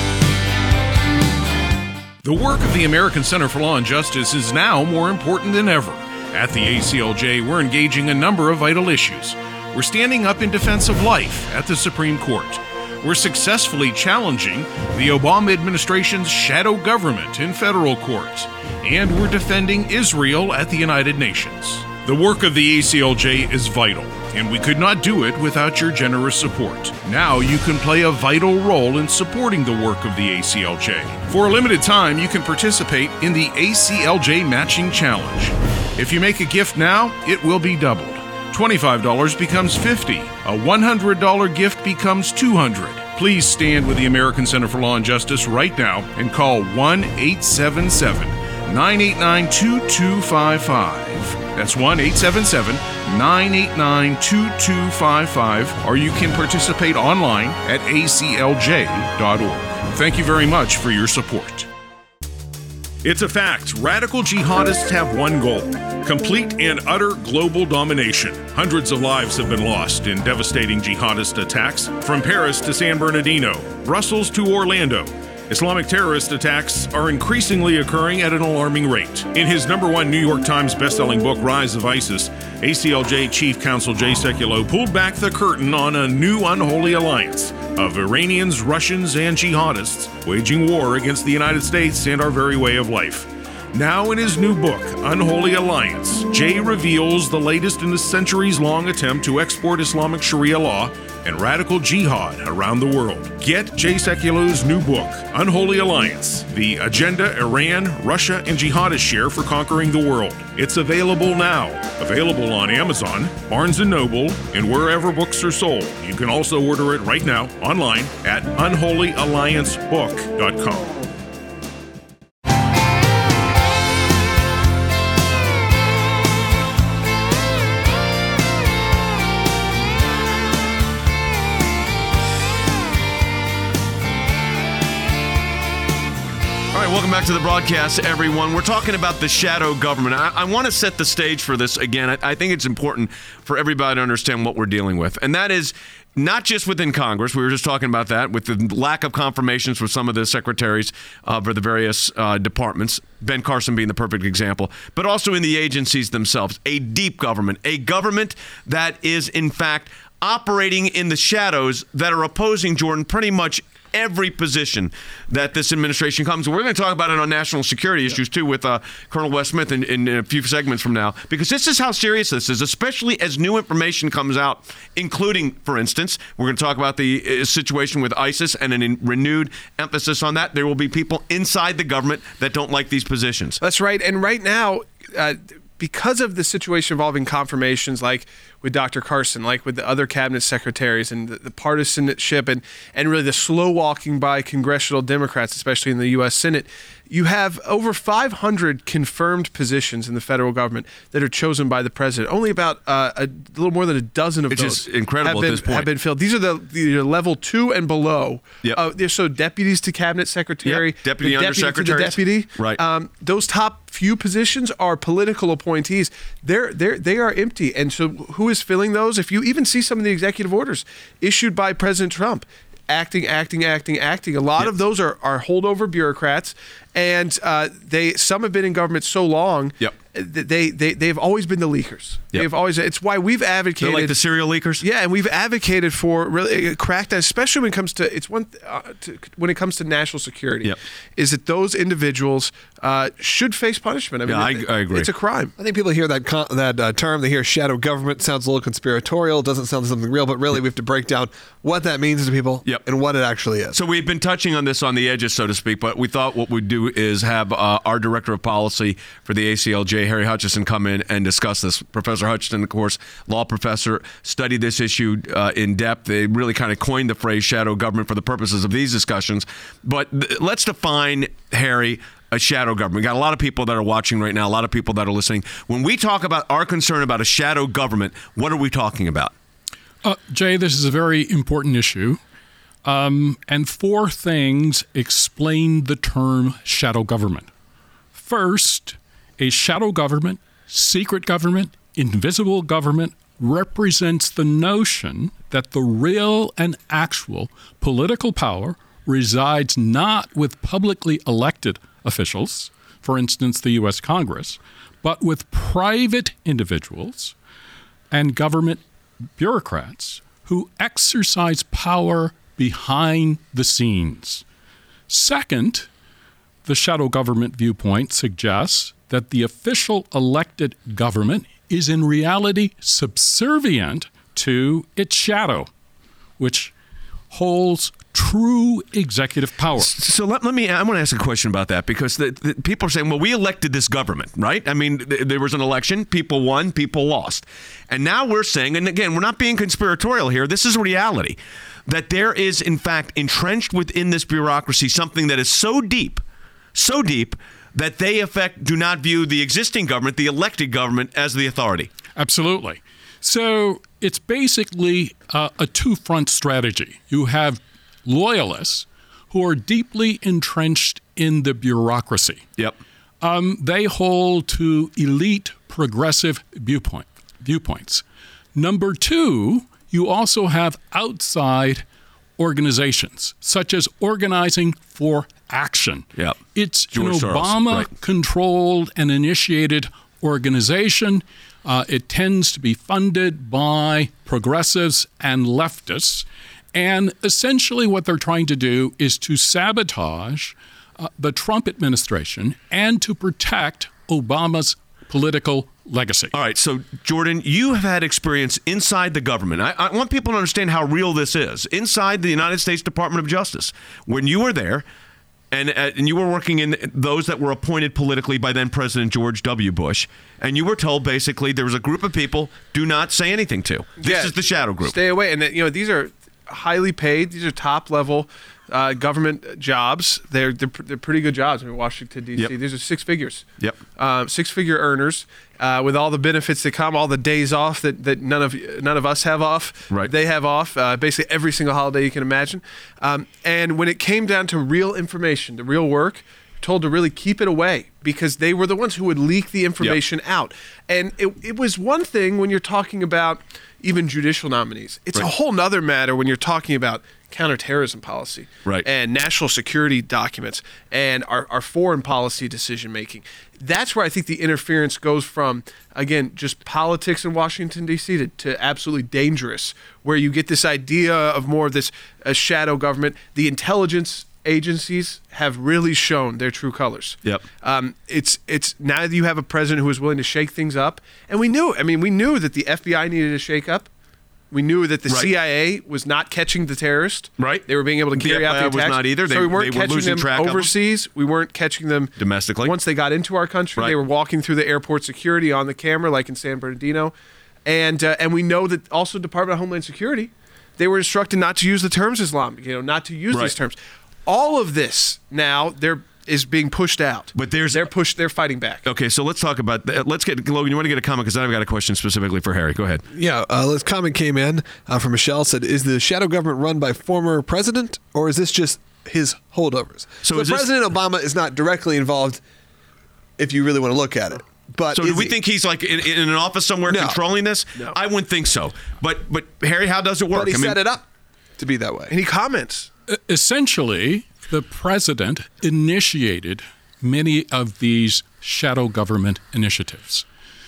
The work of the American Center for Law and Justice is now more important than ever. At the A C L J, we're engaging a number of vital issues. We're standing up in defense of life at the Supreme Court. We're successfully challenging the Obama administration's shadow government in federal court. And we're defending Israel at the United Nations. The work of the A C L J is vital, and we could not do it without your generous support. Now you can play a vital role in supporting the work of the A C L J. For a limited time, you can participate in the A C L J Matching Challenge. If you make a gift now, it will be doubled. twenty-five dollars becomes fifty dollars. A one hundred dollars gift becomes two hundred dollars. Please stand with the American Center for Law and Justice right now and call one eight seven seven, nine eight nine, two two five five. That's one eight seven seven, nine eight nine, two two five five, or you can participate online at A C L J dot org. Thank you very much for your support. It's a fact. Radical jihadists have one goal: complete and utter global domination. Hundreds of lives have been lost in devastating jihadist attacks, from Paris to San Bernardino, Brussels to Orlando. Islamic terrorist attacks are increasingly occurring at an alarming rate. In his number one New York Times bestselling book, Rise of ISIS, A C L J Chief Counsel Jay Sekulow pulled back the curtain on a new unholy alliance of Iranians, Russians, and jihadists waging war against the United States and our very way of life. Now in his new book, Unholy Alliance, Jay reveals the latest in a centuries-long attempt to export Islamic Sharia law and radical jihad around the world. Get Jay Sekulow's new book, Unholy Alliance, The Agenda Iran, Russia, and Jihadists Share for Conquering the World. It's available now. Available on Amazon, Barnes and Noble, and wherever books are sold. You can also order it right now online at unholy alliance book dot com. Welcome back to the broadcast, everyone. We're talking about the shadow government. I, I want to set the stage for this again. I, I think it's important for everybody to understand what we're dealing with, and that is not just within Congress. We were just talking about that with the lack of confirmations for some of the secretaries uh, for the various uh, departments, Ben Carson being the perfect example, but also in the agencies themselves. A deep government, a government that is, in fact, operating in the shadows that are opposing, Jordan, pretty much every position that this administration comes. We're going to talk about it on national security issues, too, with uh, Colonel Wes Smith in, in a few segments from now, because this is how serious this is, especially as new information comes out, including, for instance, we're going to talk about the uh, situation with ISIS and a renewed emphasis on that. There will be people inside the government that don't like these positions. That's right. And right now, uh, because of the situation involving confirmations, like with Doctor Carson, like with the other cabinet secretaries, and the, the partisanship and, and really the slow walking by congressional Democrats, especially in the U S Senate, you have over five hundred confirmed positions in the federal government that are chosen by the president. Only about uh, a little more than a dozen of it's those just incredible have, been, at this point. have been filled. These are the, the level two and below. Yep. Uh, they're so deputies to cabinet secretary, yep. deputy the undersecretary, deputy, to the deputy. Right. Um, those top few positions are political appointees. They're they they are empty, and so who is filling those? If you even see some of the executive orders issued by President Trump, acting, acting, acting, acting. A lot yep. of those are, are holdover bureaucrats, and uh, they some have been in government so long. Yep. They they they've always been the leakers. Yep. They've always. It's why we've advocated. They're like the serial leakers. Yeah, and we've advocated for really crackdown, especially when it comes to it's one uh, to, when it comes to national security. Yep. Is that those individuals uh, should face punishment? I mean, yeah, I, I agree. It's a crime. I think people hear that con- that uh, term. They hear shadow government. Sounds a little conspiratorial. Doesn't sound something real. But really, we have to break down what that means to people. Yep. And what it actually is. So we've been touching on this on the edges, so to speak. But we thought what we'd do is have uh, our director of policy for the A C L J, Harry Hutchison, come in and discuss this. Professor Hutchison, of course, law professor, studied this issue uh, in depth. They really kind of coined the phrase shadow government for the purposes of these discussions. But th- let's define, Harry, a shadow government. We got a lot of people that are watching right now, a lot of people that are listening. When we talk about our concern about a shadow government, what are we talking about? Uh, Jay, this is a very important issue. Um, and four things explain the term shadow government. First, a shadow government, secret government, invisible government represents the notion that the real and actual political power resides not with publicly elected officials, for instance, the U S Congress, but with private individuals and government bureaucrats who exercise power behind the scenes. Second, the shadow government viewpoint suggests that the official elected government is in reality subservient to its shadow, which holds true executive power. So let, let me, I want to ask a question about that, because the, the people are saying, well, we elected this government, right? I mean, th- there was an election, people won, people lost. And now we're saying, and again, we're not being conspiratorial here, this is reality, that there is, in fact, entrenched within this bureaucracy something that is so deep, so deep, that they, in fact, do not view the existing government, the elected government, as the authority. Absolutely. So it's basically uh, a two-front strategy. You have loyalists who are deeply entrenched in the bureaucracy. Yep. Um, they hold to elite progressive viewpoint, viewpoints. Number two, you also have outside organizations, such as Organizing for Action. Yep. It's George an Soros, Obama-controlled right. and initiated organization. Uh, it tends to be funded by progressives and leftists. And essentially what they're trying to do is to sabotage uh, the Trump administration and to protect Obama's political legacy. All right, so Jordan, you have had experience inside the government. I, I want people to understand how real this is. Inside the United States Department of Justice, when you were there, and uh, and you were working in those that were appointed politically by then President George W. Bush, and you were told basically there was a group of people do not say anything to. This Yeah, is the shadow group. Stay away. And, you know, these are highly paid. These are top-level uh, government jobs. They're, they're they're pretty good jobs in Washington, D C. Yep. These are six figures. Yep. Um, six-figure earners uh, with all the benefits that come, all the days off that, that none of none of us have off. Right. They have off uh, basically every single holiday you can imagine. Um, and when it came down to real information, the real work, told to really keep it away because they were the ones who would leak the information Yep. out. And it, it was one thing when you're talking about even judicial nominees. It's Right. a whole nother matter when you're talking about counterterrorism policy Right. and national security documents and our, our foreign policy decision making. That's where I think the interference goes from, again, just politics in Washington, D C to, to absolutely dangerous, where you get this idea of more of this uh, shadow government. The intelligence agencies have really shown their true colors. Yep. Um, it's it's now that you have a president who is willing to shake things up, and we knew. I mean, we knew that the F B I needed a shake up. We knew that the Right. C I A was not catching the terrorist. Right. They were being able to The carry out the F B I was attacks. not either. They- so we weren't they were catching losing them track of them. overseas. We weren't catching them Domestically. Once they got into our country, Right. they were walking through the airport security on the camera, like in San Bernardino. And uh, and we know that also Department of Homeland Security, they were instructed not to use the terms Islam, you know, not to use Right. these terms. All of this now there is being pushed out. But there's they're pushed. They're fighting back. Okay, so let's talk about that. Let's get Logan. You want to get a comment because I've got a question specifically for Harry. Go ahead. Yeah, uh, this comment came in uh, from Michelle. Said, "Is the shadow government run by former president, or is this just his holdovers?" So So, is this- President Obama is not directly involved, if you really want to look at it. But So do is we he? think he's like in, in an office somewhere No. controlling this? No. I wouldn't think so. But but Harry, how does it work? But he I mean, set it up to be that way. And he comments. Essentially, the president initiated many of these shadow government initiatives,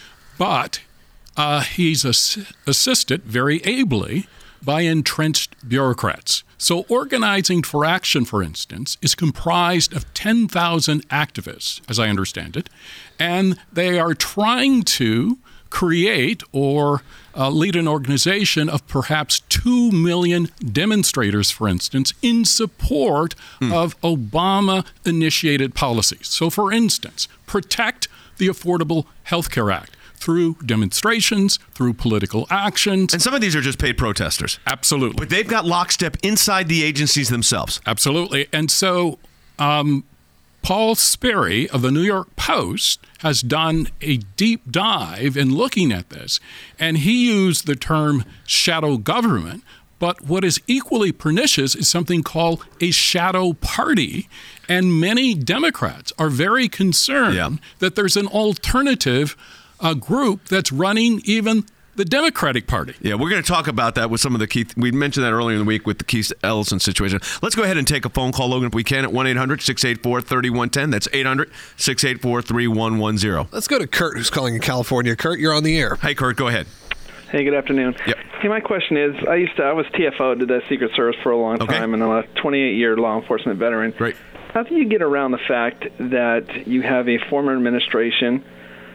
but uh, he's ass- assisted very ably by entrenched bureaucrats. So Organizing for Action, for instance, is comprised of ten thousand activists, as I understand it, and they are trying to create or uh, lead an organization of perhaps two million demonstrators, for instance, in support of Obama-initiated policies. So, for instance, protect the Affordable Health Care Act through demonstrations, through political actions. and some of these are just paid protesters. Absolutely. But they've got lockstep inside the agencies themselves. Absolutely. And so um, Paul Sperry of the New York Post has done a deep dive in looking at this, and he used the term shadow government. But what is equally pernicious is something called a shadow party. And many Democrats are very concerned Yeah. that there's an alternative uh, group that's running even the Democratic Party. Yeah, we're going to talk about that with some of the Keith. We mentioned that earlier in the week with the Keith Ellison situation. Let's go ahead and take a phone call, Logan, if we can, at one eight hundred six eight four three one one zero. That's eight hundred six eight four three one one zero. Let's go to Kurt, who's calling in California. Kurt, you're on the air. Hey, Kurt, go ahead. Hey, good afternoon. Yep. Hey, my question is, I used to, I was T F O, did the Secret Service for a long Okay. time, and I'm a twenty-eight year law enforcement veteran. Great. How do you get around the fact that you have a former administration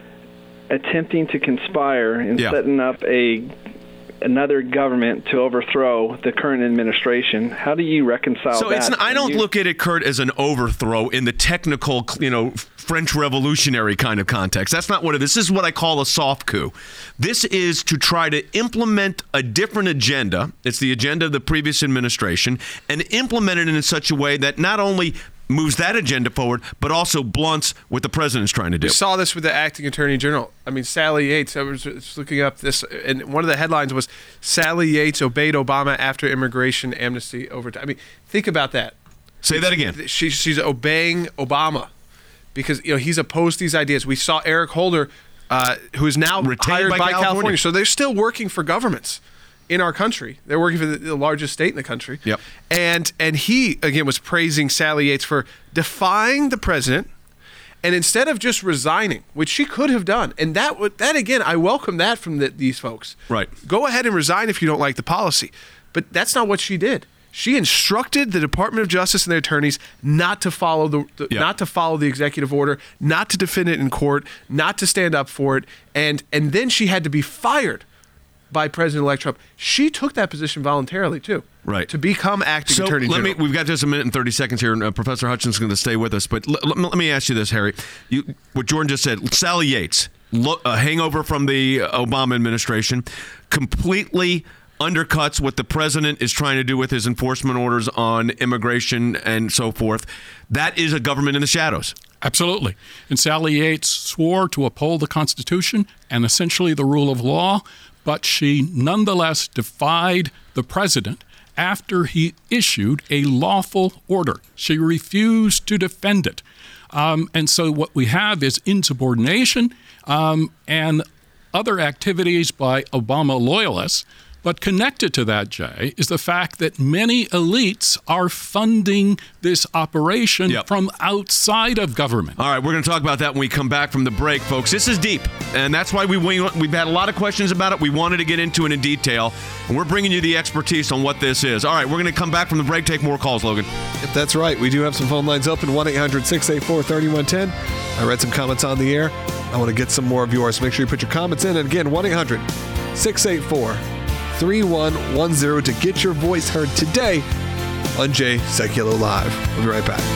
attempting to conspire and Yeah. setting up a another government to overthrow the current administration? How do you reconcile So that? it's. I don't You- look at it, Kurt, as an overthrow in the technical, you know, French Revolutionary kind of context. That's not what it is. This is what I call a soft coup. This is to try to implement a different agenda. It's the agenda of the previous administration, and implement it in such a way that not only moves that agenda forward, but also blunts what the president's trying to do. We saw this with the acting attorney general. I mean, Sally Yates. I was just looking up this, and one of the headlines was Sally Yates obeyed Obama after immigration amnesty overtime. I mean, think about that. Say that again. She, she's obeying Obama because you know he's opposed these ideas. We saw Eric Holder, uh, who is now Retained hired by by, California. California. So they're still working for governments in our country. They're working for the, the largest state in the country. Yep. And and he again was praising Sally Yates for defying the president, and instead of just resigning, which she could have done, and that would that again, I welcome that from the, these folks. Right. Go ahead and resign if you don't like the policy, but that's not what she did. She instructed the Department of Justice and their attorneys not to follow the, the Yeah. not to follow the executive order, not to defend it in court, not to stand up for it, and and then she had to be fired by President-elect Trump. She took that position voluntarily too, Right. to become acting So attorney let general. me. We've got just a minute and thirty seconds here, and uh, Professor Hutchins is going to stay with us. But l- l- let me ask you this, Harry. You, what Jordan just said. Sally Yates, lo- a hangover from the Obama administration, completely undercuts what the president is trying to do with his enforcement orders on immigration and so forth. That is a government in the shadows. Absolutely. And Sally Yates swore to uphold the Constitution and essentially the rule of law, but she nonetheless defied the president after he issued a lawful order. She refused to defend it. Um, and so what we have is insubordination um, and other activities by Obama loyalists. But connected to that, Jay, is the fact that many elites are funding this operation Yep. from outside of government. All right, we're going to talk about that when we come back from the break, folks. This is deep, and that's why we, we, we've had a lot of questions about it. We wanted to get into it in detail, and we're bringing you the expertise on what this is. All right, we're going to come back from the break, take more calls, Logan. If that's right, we do have some phone lines open, one eight hundred six eight four three one one zero. I read some comments on the air. I want to get some more of yours. Make sure you put your comments in. And again, one eight hundred six eight four three one one zero to get your voice heard today on Jay Sekulow Live. We'll be right back.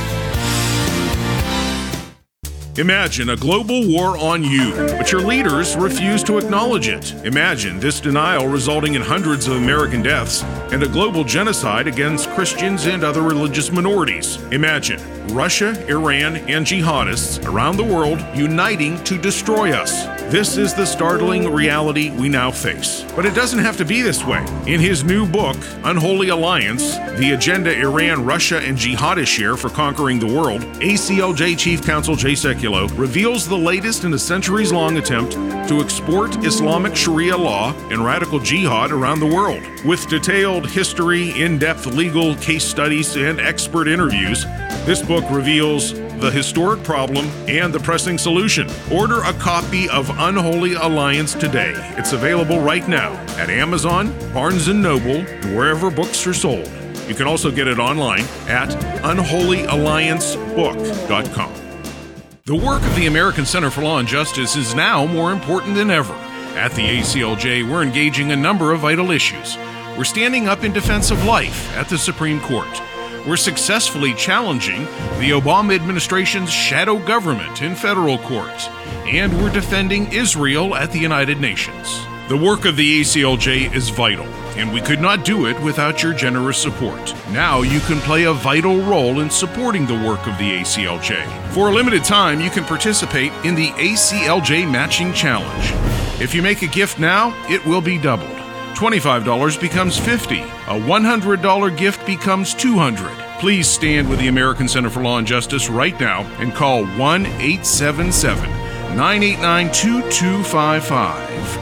Imagine a global war on you, but your leaders refuse to acknowledge it. Imagine this denial resulting in hundreds of American deaths and a global genocide against Christians and other religious minorities. Imagine Russia, Iran, and jihadists around the world uniting to destroy us. This is the startling reality we now face. But it doesn't have to be this way. In his new book, Unholy Alliance, The Agenda Iran, Russia, and Jihadists Share for Conquering the World, A C L J Chief Counsel Jay Sekulow reveals the latest in a centuries-long attempt to export Islamic Sharia law and radical jihad around the world. With detailed history, in-depth legal case studies, and expert interviews, this book reveals the historic problem and the pressing solution. Order a copy of Unholy Alliance today. It's available right now at Amazon, Barnes and Noble, and wherever books are sold. You can also get it online at unholy alliance book dot com. The work of the American Center for Law and Justice is now more important than ever. At the A C L J, we're engaging a number of vital issues. We're standing up in defense of life at the Supreme Court. We're successfully challenging the Obama administration's shadow government in federal court. And we're defending Israel at the United Nations. The work of the A C L J is vital, and we could not do it without your generous support. Now you can play a vital role in supporting the work of the A C L J. For a limited time, you can participate in the A C L J Matching Challenge. If you make a gift now, it will be doubled. twenty-five dollars becomes fifty dollars. A one hundred dollars gift becomes two hundred dollars. Please stand with the American Center for Law and Justice right now and call one eight seven seven, nine eight nine, two two five five.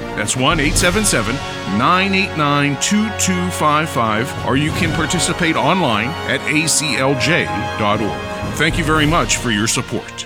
That's one eight seven seven, nine eight nine, two two five five, or you can participate online at A C L J dot org. Thank you very much for your support.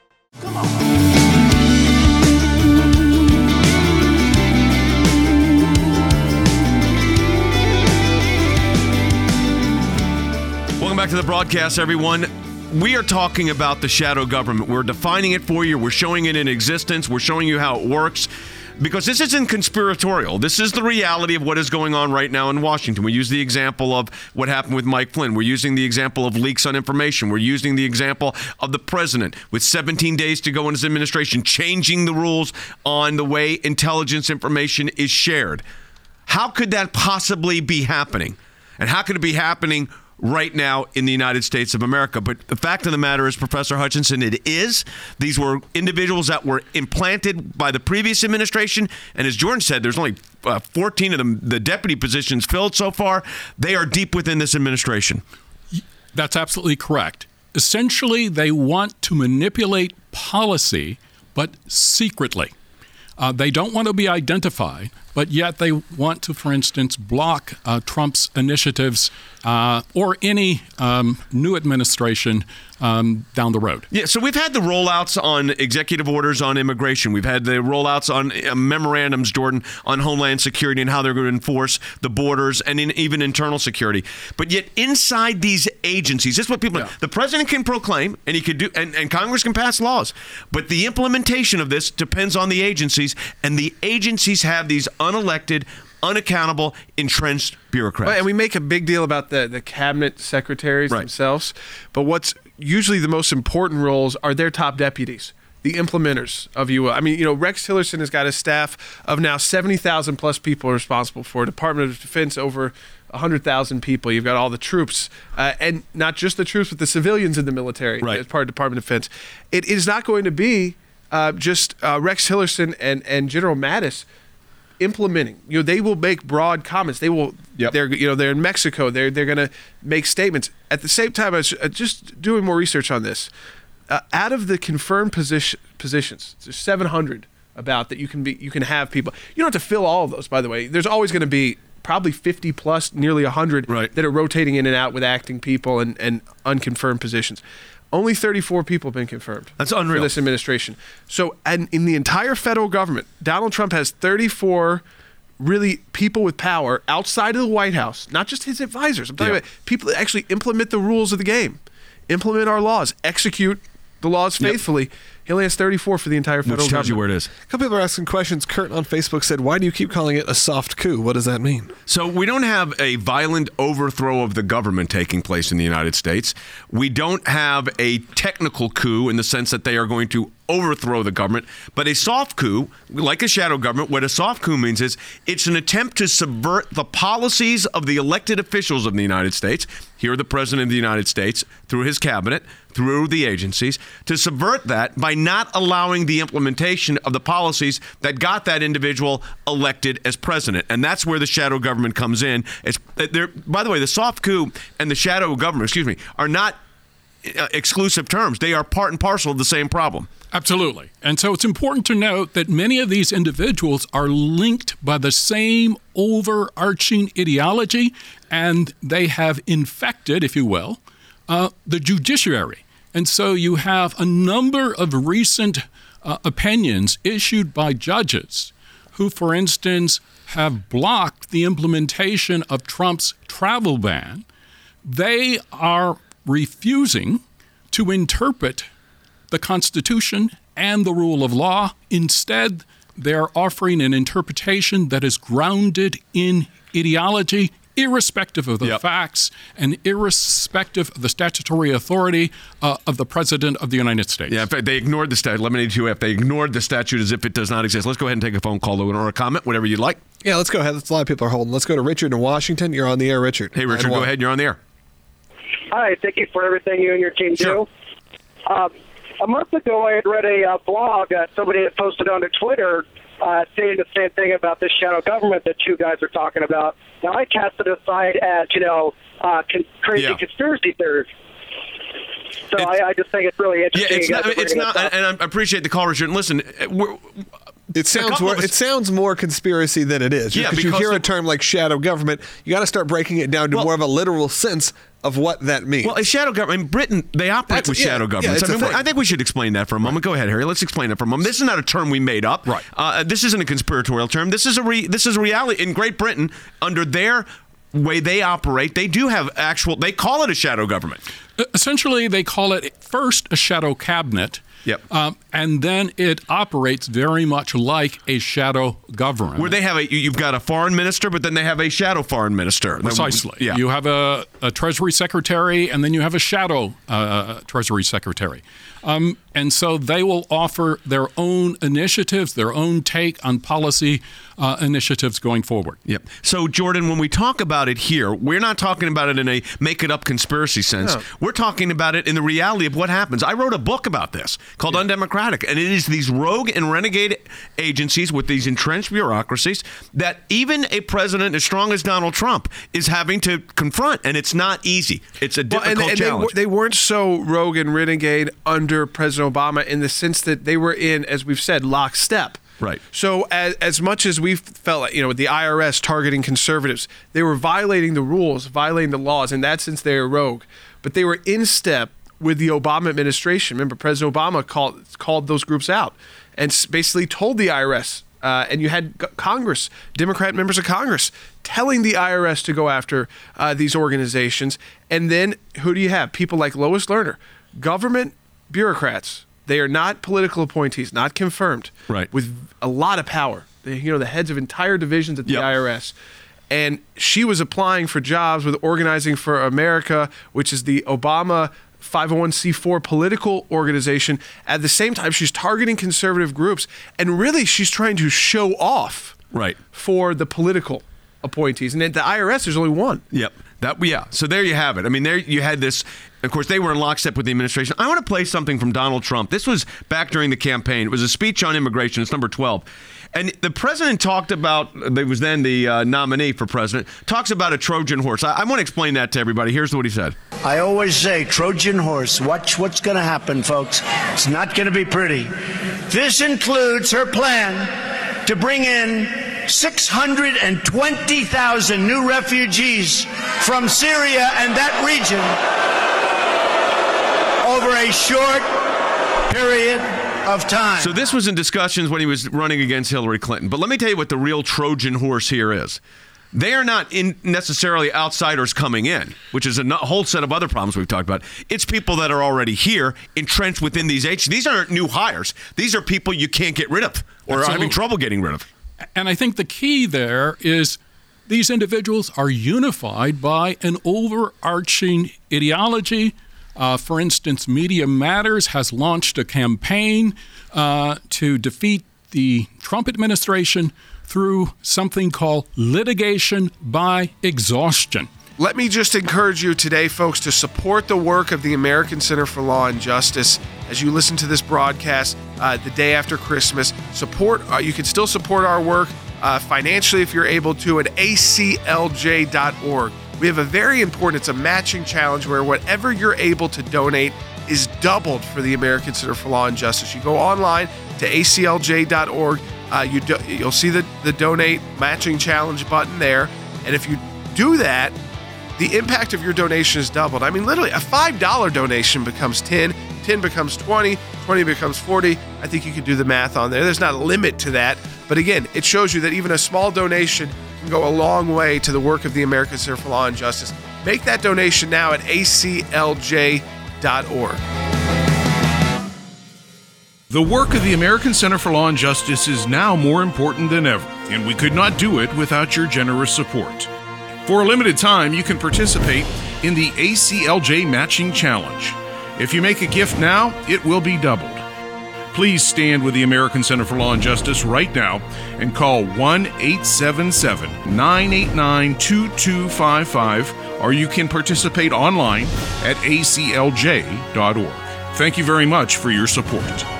Welcome back to the broadcast, everyone. We are talking about the shadow government. We're defining it for you. We're showing it in existence. We're showing you how it works. Because this isn't conspiratorial. This is the reality of what is going on right now in Washington. We use the example of what happened with Mike Flynn. We're using the example of leaks on information. We're using the example of the president with seventeen days to go in his administration, changing the rules on the way intelligence information is shared. How could that possibly be happening? And how could it be happening right now in the United States of America? But the fact of the matter is, Professor Hutchinson, it is. These were individuals that were implanted by the previous administration. And as Jordan said, there's only uh, fourteen of them, the deputy positions filled so far. They are deep within this administration. That's absolutely correct. Essentially, they want to manipulate policy, but secretly. Uh, they don't want to be identified, but yet they want to, for instance, block uh, Trump's initiatives uh, or any um, new administration um, down the road. Yeah, so we've had the rollouts on executive orders on immigration. We've had the rollouts on uh, memorandums, Jordan, on Homeland Security and how they're going to enforce the borders and in, even internal security. But yet inside these agencies, this is what people, yeah. the president can proclaim and he could do, and, and Congress can pass laws. But the implementation of this depends on the agencies, and the agencies have these unelected, unaccountable, entrenched bureaucrats. Well, and we make a big deal about the, the cabinet secretaries right. themselves, but what's usually the most important roles are their top deputies, the implementers of you. I mean, you know, Rex Tillerson has got a staff of now seventy thousand plus people responsible for. Department of Defense over one hundred thousand people. You've got all the troops, uh, and not just the troops, but the civilians in the military right. as part of Department of Defense. It is not going to be uh, just uh, Rex Tillerson and, and General Mattis implementing. You know, they will make broad comments. They will. Yep. They're you know they're in Mexico. They're they're going to make statements. At the same time, I was just doing more research on this. Uh, out of the confirmed position, positions, there's seven hundred about that you can be you can have people. You don't have to fill all of those, by the way. There's always going to be probably fifty plus, nearly one hundred right. that are rotating in and out with acting people and, and unconfirmed positions. Only thirty-four people have been confirmed. That's unreal. For this administration. So, and in the entire federal government, Donald Trump has thirty-four really people with power outside of the White House, not just his advisors. I'm talking yeah. about people that actually implement the rules of the game, implement our laws, execute the laws faithfully. Yep. He only has thirty-four for the entire federal Which tells government. you where it is. A couple people are asking questions. Kurt on Facebook said, why do you keep calling it a soft coup? What does that mean? So we don't have a violent overthrow of the government taking place in the United States. We don't have a technical coup in the sense that they are going to overthrow the government, but a soft coup, like a shadow government, what a soft coup means is it's an attempt to subvert the policies of the elected officials of the United States, here the President of the United States, through his cabinet, through the agencies, to subvert that by not allowing the implementation of the policies that got that individual elected as president. And that's where the shadow government comes in. It's, by the way, the soft coup and the shadow government, excuse me, are not exclusive terms. They are part and parcel of the same problem. Absolutely. And so it's important to note that many of these individuals are linked by the same overarching ideology, and they have infected, if you will, uh, the judiciary. And so you have a number of recent uh, opinions issued by judges who, for instance, have blocked the implementation of Trump's travel ban. They are refusing to interpret the Constitution and the rule of law. Instead, they're offering an interpretation that is grounded in ideology, irrespective of the yep. facts and irrespective of the statutory authority uh, of the President of the United States. Yeah, in fact, they ignored the statute. eleven eighty-two F. They ignored the statute as if it does not exist. Let's go ahead and take a phone call or a comment, whatever you'd like. Yeah, let's go ahead. That's a lot of people are holding. Let's go to Richard in Washington. You're on the air, Richard. Hey, Richard, go ahead. You're on the air. Hi, thank you for everything you and your team sure. do. Um, a month ago, I had read a uh, blog uh, somebody had posted onto Twitter uh, saying the same thing about this shadow government that you guys are talking about. Now, I cast it aside as, you know, uh, con- crazy yeah. conspiracy theories. So I, I just think it's really interesting. Yeah, it's not, it's not and I appreciate the call, Richard. And listen, we're, It sounds more, it sounds more conspiracy than it is. Yeah, because you because hear the- a term like shadow government, you got to start breaking it down to Well- more of a literal sense of what that means. Well, a shadow government, in Britain, they operate That's- with yeah, shadow yeah, governments. it's I a mean, thing. I think we should explain that for a moment. Go ahead, Harry. Let's explain it for a moment. This is not a term we made up. Right. Uh, this isn't a conspiratorial term. This is a re- this is a reality. In Great Britain, under their way they operate, they do have actual, they call it a shadow government. Essentially, they call it first a shadow cabinet. Yep. Um, and then it operates very much like a shadow government. Where they have a, you- you've got a foreign minister, but then they have a shadow foreign minister. Precisely. Yeah. You have a, a Treasury Secretary, and then you have a shadow uh, Treasury Secretary. Um, and so they will offer their own initiatives, their own take on policy uh, initiatives going forward. Yep. So, Jordan, when we talk about it here, we're not talking about it in a make-it-up conspiracy sense. No. We're talking about it in the reality of what happens. I wrote a book about this called Undemocratic, and it is these rogue and renegade agencies with these entrenched bureaucracies that even a president as strong as Donald Trump is having to confront, and it's not easy. It's a Well, difficult and, and they, challenge. were- they weren't so rogue and renegade under President Obama in the sense that they were in, as we've said, lockstep. Right. So as, as much as we felt like, you know, with the I R S targeting conservatives, they were violating the rules, violating the laws. In that sense, they were rogue. But they were in step with the Obama administration. Remember, President Obama called called those groups out and s- basically told the I R S, uh, and you had g- Congress, Democrat members of Congress, telling the I R S to go after uh, these organizations. And then who do you have? People like Lois Lerner, government bureaucrats. They are not political appointees, not confirmed, Right. with a lot of power. They, you know, the heads of entire divisions at the Yep. I R S. And she was applying for jobs with Organizing for America, which is the Obama five oh one c four political organization. At the same time, she's targeting conservative groups. And really, she's trying to show off Right. for the political appointees. And at the I R S, there's only one. Yep. That yeah. So there you have it. I mean, there you had this. Of course, they were in lockstep with the administration. I want to play something from Donald Trump. This was back during the campaign. It was a speech on immigration. It's number twelve. And the president talked about, there was then the uh, nominee for president, talks about a Trojan horse. I, I want to explain that to everybody. Here's what he said. I always say, Trojan horse, watch what's going to happen, folks. It's not going to be pretty. This includes her plan to bring in six hundred twenty thousand new refugees from Syria and that region over a short period of time. So this was in discussions when he was running against Hillary Clinton. But let me tell you what the real Trojan horse here is. They are not in necessarily outsiders coming in, which is a no- whole set of other problems we've talked about. It's people that are already here, entrenched within these agencies. These aren't new hires. These are people you can't get rid of or are having Absolutely. trouble getting rid of. And I think the key there is these individuals are unified by an overarching ideology. Uh, for instance, Media Matters has launched a campaign uh, to defeat the Trump administration through something called litigation by exhaustion. Let me just encourage you today, folks, to support the work of the American Center for Law and Justice as you listen to this broadcast uh, the day after Christmas. Support. Uh, you can still support our work uh, financially if you're able to at A C L J dot org. We have a very important, it's a matching challenge where whatever you're able to donate is doubled for the American Center for Law and Justice. You go online to A C L J dot org. Uh, you do, you'll see the, the donate matching challenge button there. And if you do that, the impact of your donation is doubled. I mean, literally, a five dollar donation becomes ten, ten becomes twenty, twenty becomes forty. I think you can do the math on there. There's not a limit to that. But again, it shows you that even a small donation can go a long way to the work of the American Center for Law and Justice. Make that donation now at A C L J dot org. The work of the American Center for Law and Justice is now more important than ever, and we could not do it without your generous support. For a limited time, you can participate in the A C L J Matching Challenge. If you make a gift now, it will be doubled. Please stand with the American Center for Law and Justice right now and call one eight seven seven, nine eight nine, two two five five, or you can participate online at A C L J dot org. Thank you very much for your support.